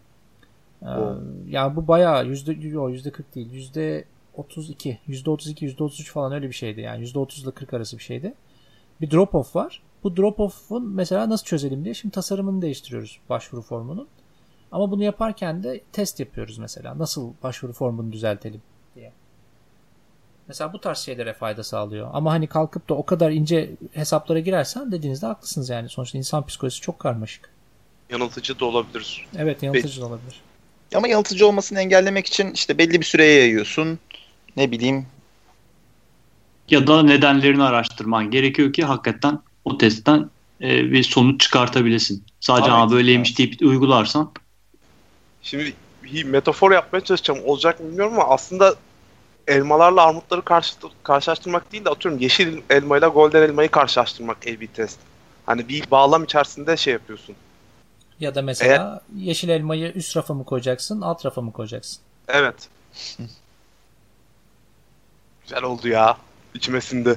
Yani bu bayağı %40 değil. %32, %33 falan öyle bir şeydi. Yani %30 ile 40 arası bir şeydi. Bir drop off var. Bu drop off'un mesela nasıl çözelim diye şimdi tasarımını değiştiriyoruz başvuru formunun. Ama bunu yaparken de test yapıyoruz mesela. Nasıl başvuru formunu düzeltelim diye. Mesela bu tarz şeylere fayda sağlıyor. Ama hani kalkıp da o kadar ince hesaplara girersen dediğinizde haklısınız yani. Sonuçta insan psikolojisi çok karmaşık. Yanıltıcı da olabilir. Evet, yanıltıcı da olabilir. Ama yanıltıcı olmasını engellemek için işte belli bir süreye yayıyorsun. Ne bileyim. Ya da nedenlerini araştırman gerekiyor ki hakikaten o testten bir sonuç çıkartabilesin. Sadece Evet, böyleymiş deyip uygularsan. Şimdi bir metafor yapmaya çalışacağım. Olacak mı bilmiyorum ama aslında elmalarla armutları karşılaştırmak değil de atıyorum yeşil elmayla golden elmayı karşılaştırmak A/B test. Hani bir bağlam içerisinde şey yapıyorsun. Ya da mesela yeşil elmayı üst rafa mı koyacaksın, alt rafa mı koyacaksın? Evet. Güzel oldu ya. İçime sindi.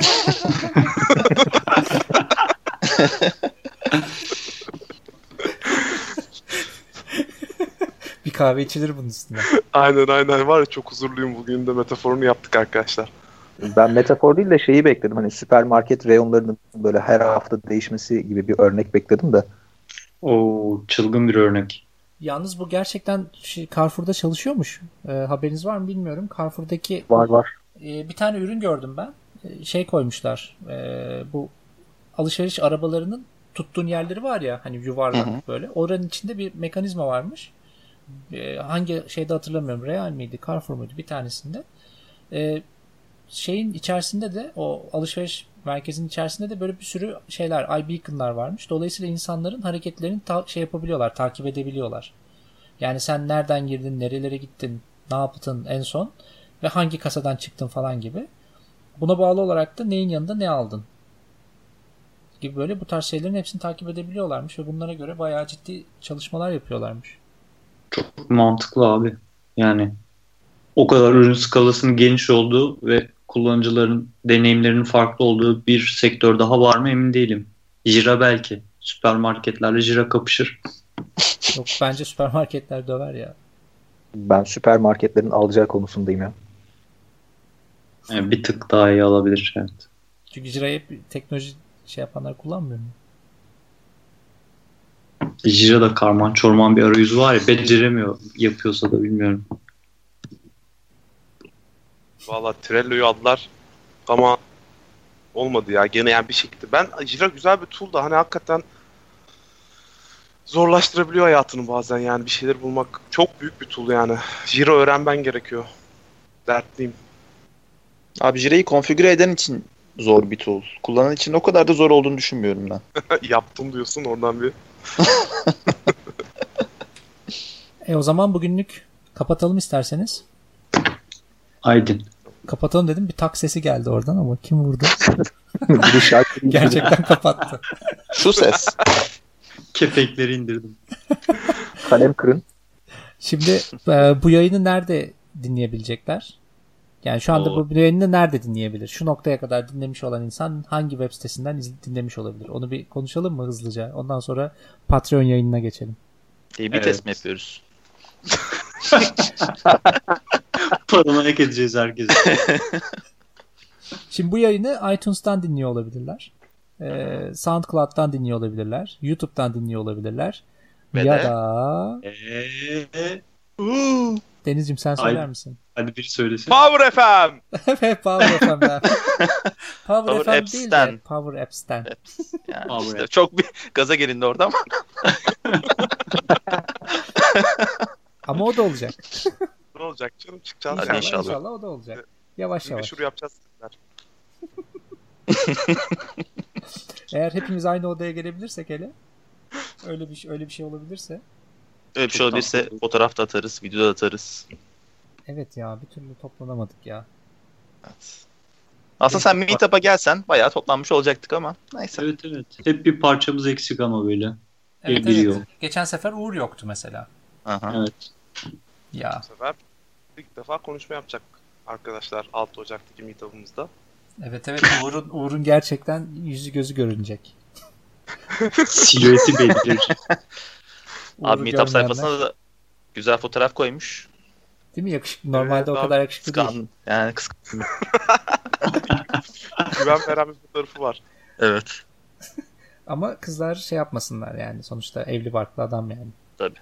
Bir kahve içilir bunun üstüne. Aynen var ya, çok huzurluyum, bugün de metaforunu yaptık arkadaşlar. Ben metafor değil de şeyi bekledim. Hani süpermarket reyonlarının böyle her hafta değişmesi gibi bir örnek bekledim de. O çılgın bir örnek. Yalnız bu gerçekten Carrefour'da çalışıyormuş. Haberiniz var mı bilmiyorum. Carrefour'daki Var. Bir tane ürün gördüm ben. Şey koymuşlar. Bu alışveriş arabalarının tuttuğun yerleri var ya hani yuvarlak böyle. Oranın içinde bir mekanizma varmış. Hangi şeyde hatırlamıyorum. Real miydi? Carrefour muydu? Bir tanesinde. Şeyin içerisinde de o alışveriş merkezinin içerisinde de böyle bir sürü şeyler, iBeacon'lar varmış. Dolayısıyla insanların hareketlerini şey yapabiliyorlar, takip edebiliyorlar. Yani sen nereden girdin, nerelere gittin, ne yaptın en son ve hangi kasadan çıktın falan gibi. Buna bağlı olarak da neyin yanında ne aldın gibi böyle bu tarz şeylerin hepsini takip edebiliyorlarmış ve bunlara göre bayağı ciddi çalışmalar yapıyorlarmış. Çok mantıklı abi. Yani o kadar ürün skalasının geniş olduğu ve kullanıcıların deneyimlerinin farklı olduğu bir sektör daha var mı emin değilim. Jira belki. Süpermarketlerle Jira kapışır. Yok, bence süpermarketler döver ya. Ben süpermarketlerin alacağı konusundayım ya. Yani bir tık daha iyi alabilir. Evet. Çünkü Jira'yı hep teknoloji şey yapanlar kullanmıyor mu? Jira'da karman çorman bir arayüzü var ya, beceremiyor, yapıyorsa da bilmiyorum. Valla Trello'yu aldılar ama olmadı ya. Gene yani bir şekilde. Jira güzel bir tool da hani hakikaten zorlaştırabiliyor hayatını bazen, yani bir şeyler bulmak çok büyük bir tool yani. Jira öğrenmen gerekiyor. Dertliyim. Abi Jira'yı konfigüre eden için zor bir tool. Kullanan için o kadar da zor olduğunu düşünmüyorum ben. Yaptım diyorsun oradan bir. O zaman bugünlük kapatalım isterseniz. Aydın. Kapatalım dedim, bir tak sesi geldi oradan ama kim vurdu? Bir Gerçekten kapattı. Şu ses. Kepenkleri indirdim. Kalem kırın. Şimdi bu yayını nerede dinleyebilecekler? Yani şu anda bu yayını nerede dinleyebilir? Şu noktaya kadar dinlemiş olan insan hangi web sitesinden dinlemiş olabilir? Onu bir konuşalım mı hızlıca? Ondan sonra Patreon yayınına geçelim. Bir test mi yapıyoruz? Paranoyak edeceğiz herkese. Şimdi bu yayını iTunes'tan dinliyor olabilirler. SoundCloud'dan dinliyor olabilirler. YouTube'dan dinliyor olabilirler. Ve ya de... da Denizciğim sen söyler Hayır. misin? Hadi biri söylesin. Power FM! Evet, Power FM'den. Power FM değil de Apps'ten. Power Apps'ten. Yani Power işte App. çok bir gaza gelindi orada ama. Ama o da olacak. Ne olacak canım? Çıkacağız Hadi yani. inşallah. İnşallah o da olacak. Yavaş Sizi yavaş. meşhur yapacağız. Eğer hepimiz aynı odaya gelebilirsek hele, öyle bir şey olabilirse, Öyle bir şey Çok olabilirse tatlı. fotoğraf da atarız, video da atarız. evet ya, bir türlü toplanamadık ya. Evet. Aslında sen Meetup'a gelsen bayağı toplanmış olacaktık ama neyse. Evet evet. Hep bir parçamız eksik ama böyle. Evet, Biri evet. yok. Geçen sefer Uğur yoktu mesela. Aha. Evet. Ya Bu sefer ilk defa konuşma yapacak arkadaşlar 6 Ocak'taki meetup'ımızda. evet, Uğur'un gerçekten yüzü gözü görünecek. Silüeti belirir. Uğur'u Abi Meetup görmeyenler- sayfasına da güzel fotoğraf koymuş. Değil mi, yakışıklı? Normalde Evet o abi, kadar yakışıklı değil. Kıskan, yani kıskan. Güven veren bir fotoğrafı var. Evet. Ama kızlar şey yapmasınlar yani, sonuçta evli barklı adam yani. Tabii.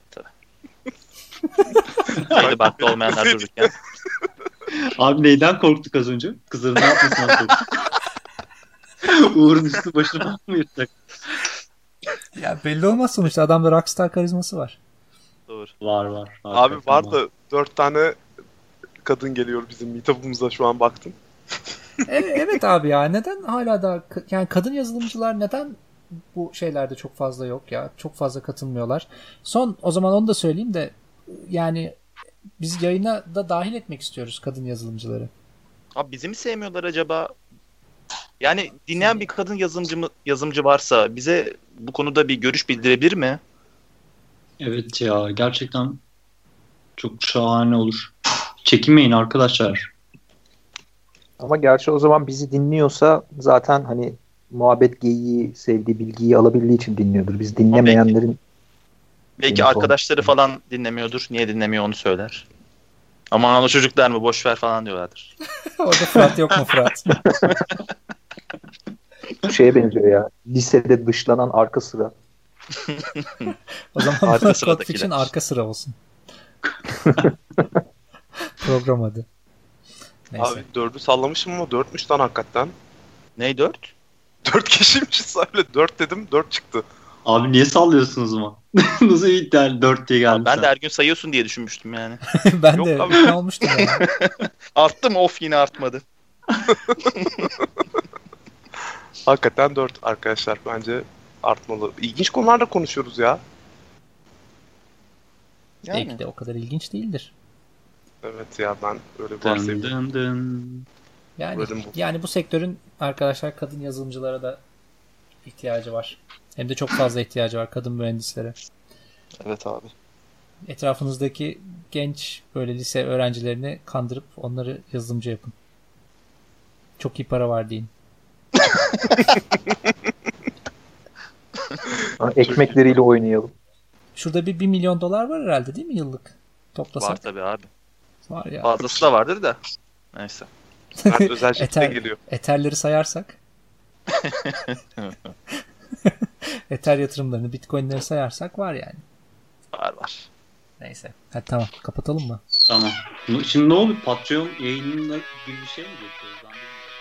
Evli barklı olmayanlar dururken. Abi neyden korktuk az önce? Kızların ne yapmasından korktuk. Uğur'un üstü başına mı yırtacak? Ya belli olmaz, sonuçta adamda rockstar karizması var. Doğru. Var. Abi Hakikaten var da 4 tane kadın geliyor bizim meetup'ımıza şu an baktım. Evet abi ya, neden hala da yani kadın yazılımcılar neden bu şeylerde çok fazla yok ya, çok fazla katılmıyorlar. O zaman onu da söyleyeyim de, yani biz yayına da dahil etmek istiyoruz kadın yazılımcıları. Abi bizi mi sevmiyorlar acaba? Yani dinleyen bir kadın yazılımcı varsa bize bu konuda bir görüş bildirebilir mi? Evet ya, gerçekten çok şahane olur. Çekinmeyin arkadaşlar. Ama gerçi o zaman bizi dinliyorsa zaten hani muhabbet geyiği, sevdiği bilgiyi alabildiği için dinliyordur. Biz dinlemeyenlerin Belki arkadaşları falan dinlemiyordur. Niye dinlemiyor onu söyler. Aman o çocuklar mı boş ver falan diyorlardır. Orada Fırat yok mu Fırat? şeye benziyor ya. Lisede dışlanan arka sıra. O zaman Arka Code sıradakiler. Fiction arka sıra olsun. Program adı. Neyse. Abi 4'ü sallamışım ama 4'müş lan hakikaten. Ney 4? 4 kişiymişiz öyle. 4 dedim 4 çıktı. Abi niye sallıyorsun o zaman? Nasıl iddialı 4 diye geldin Ben sen? de her gün sayıyorsun diye düşünmüştüm yani. Ben Yok de abi. ne olmuştum yani. Arttı mı? Of yine artmadı. Hakikaten 4 arkadaşlar bence artmalı. İlginç konularda konuşuyoruz ya. Yani. Belki de o kadar ilginç değildir. Evet ya ben öyle bir Dın varsayım. dın dın. Bölüm bu. Yani bu sektörün arkadaşlar kadın yazılımcılara da ihtiyacı var. Hem de çok fazla ihtiyacı var kadın mühendislere. Evet abi. Etrafınızdaki genç böyle lise öğrencilerini kandırıp onları yazılımcı yapın. Çok iyi para var deyin. Ekmekleriyle oynayalım. Şurada bir 1 milyon dolar var herhalde değil mi yıllık? Toplasak. Var tabii abi. Var ya. Fazlası da vardır da. Neyse. Ben özel şekilde Ether, geliyor. Ether'leri sayarsak. Ether yatırımlarını, Bitcoin'leri sayarsak var yani. Var. Neyse. Hadi tamam. Kapatalım mı? Tamam. Şimdi ne oldu? Patreon yayınında gibi bir şey mi geçiyoruz? Ben bilmiyorum.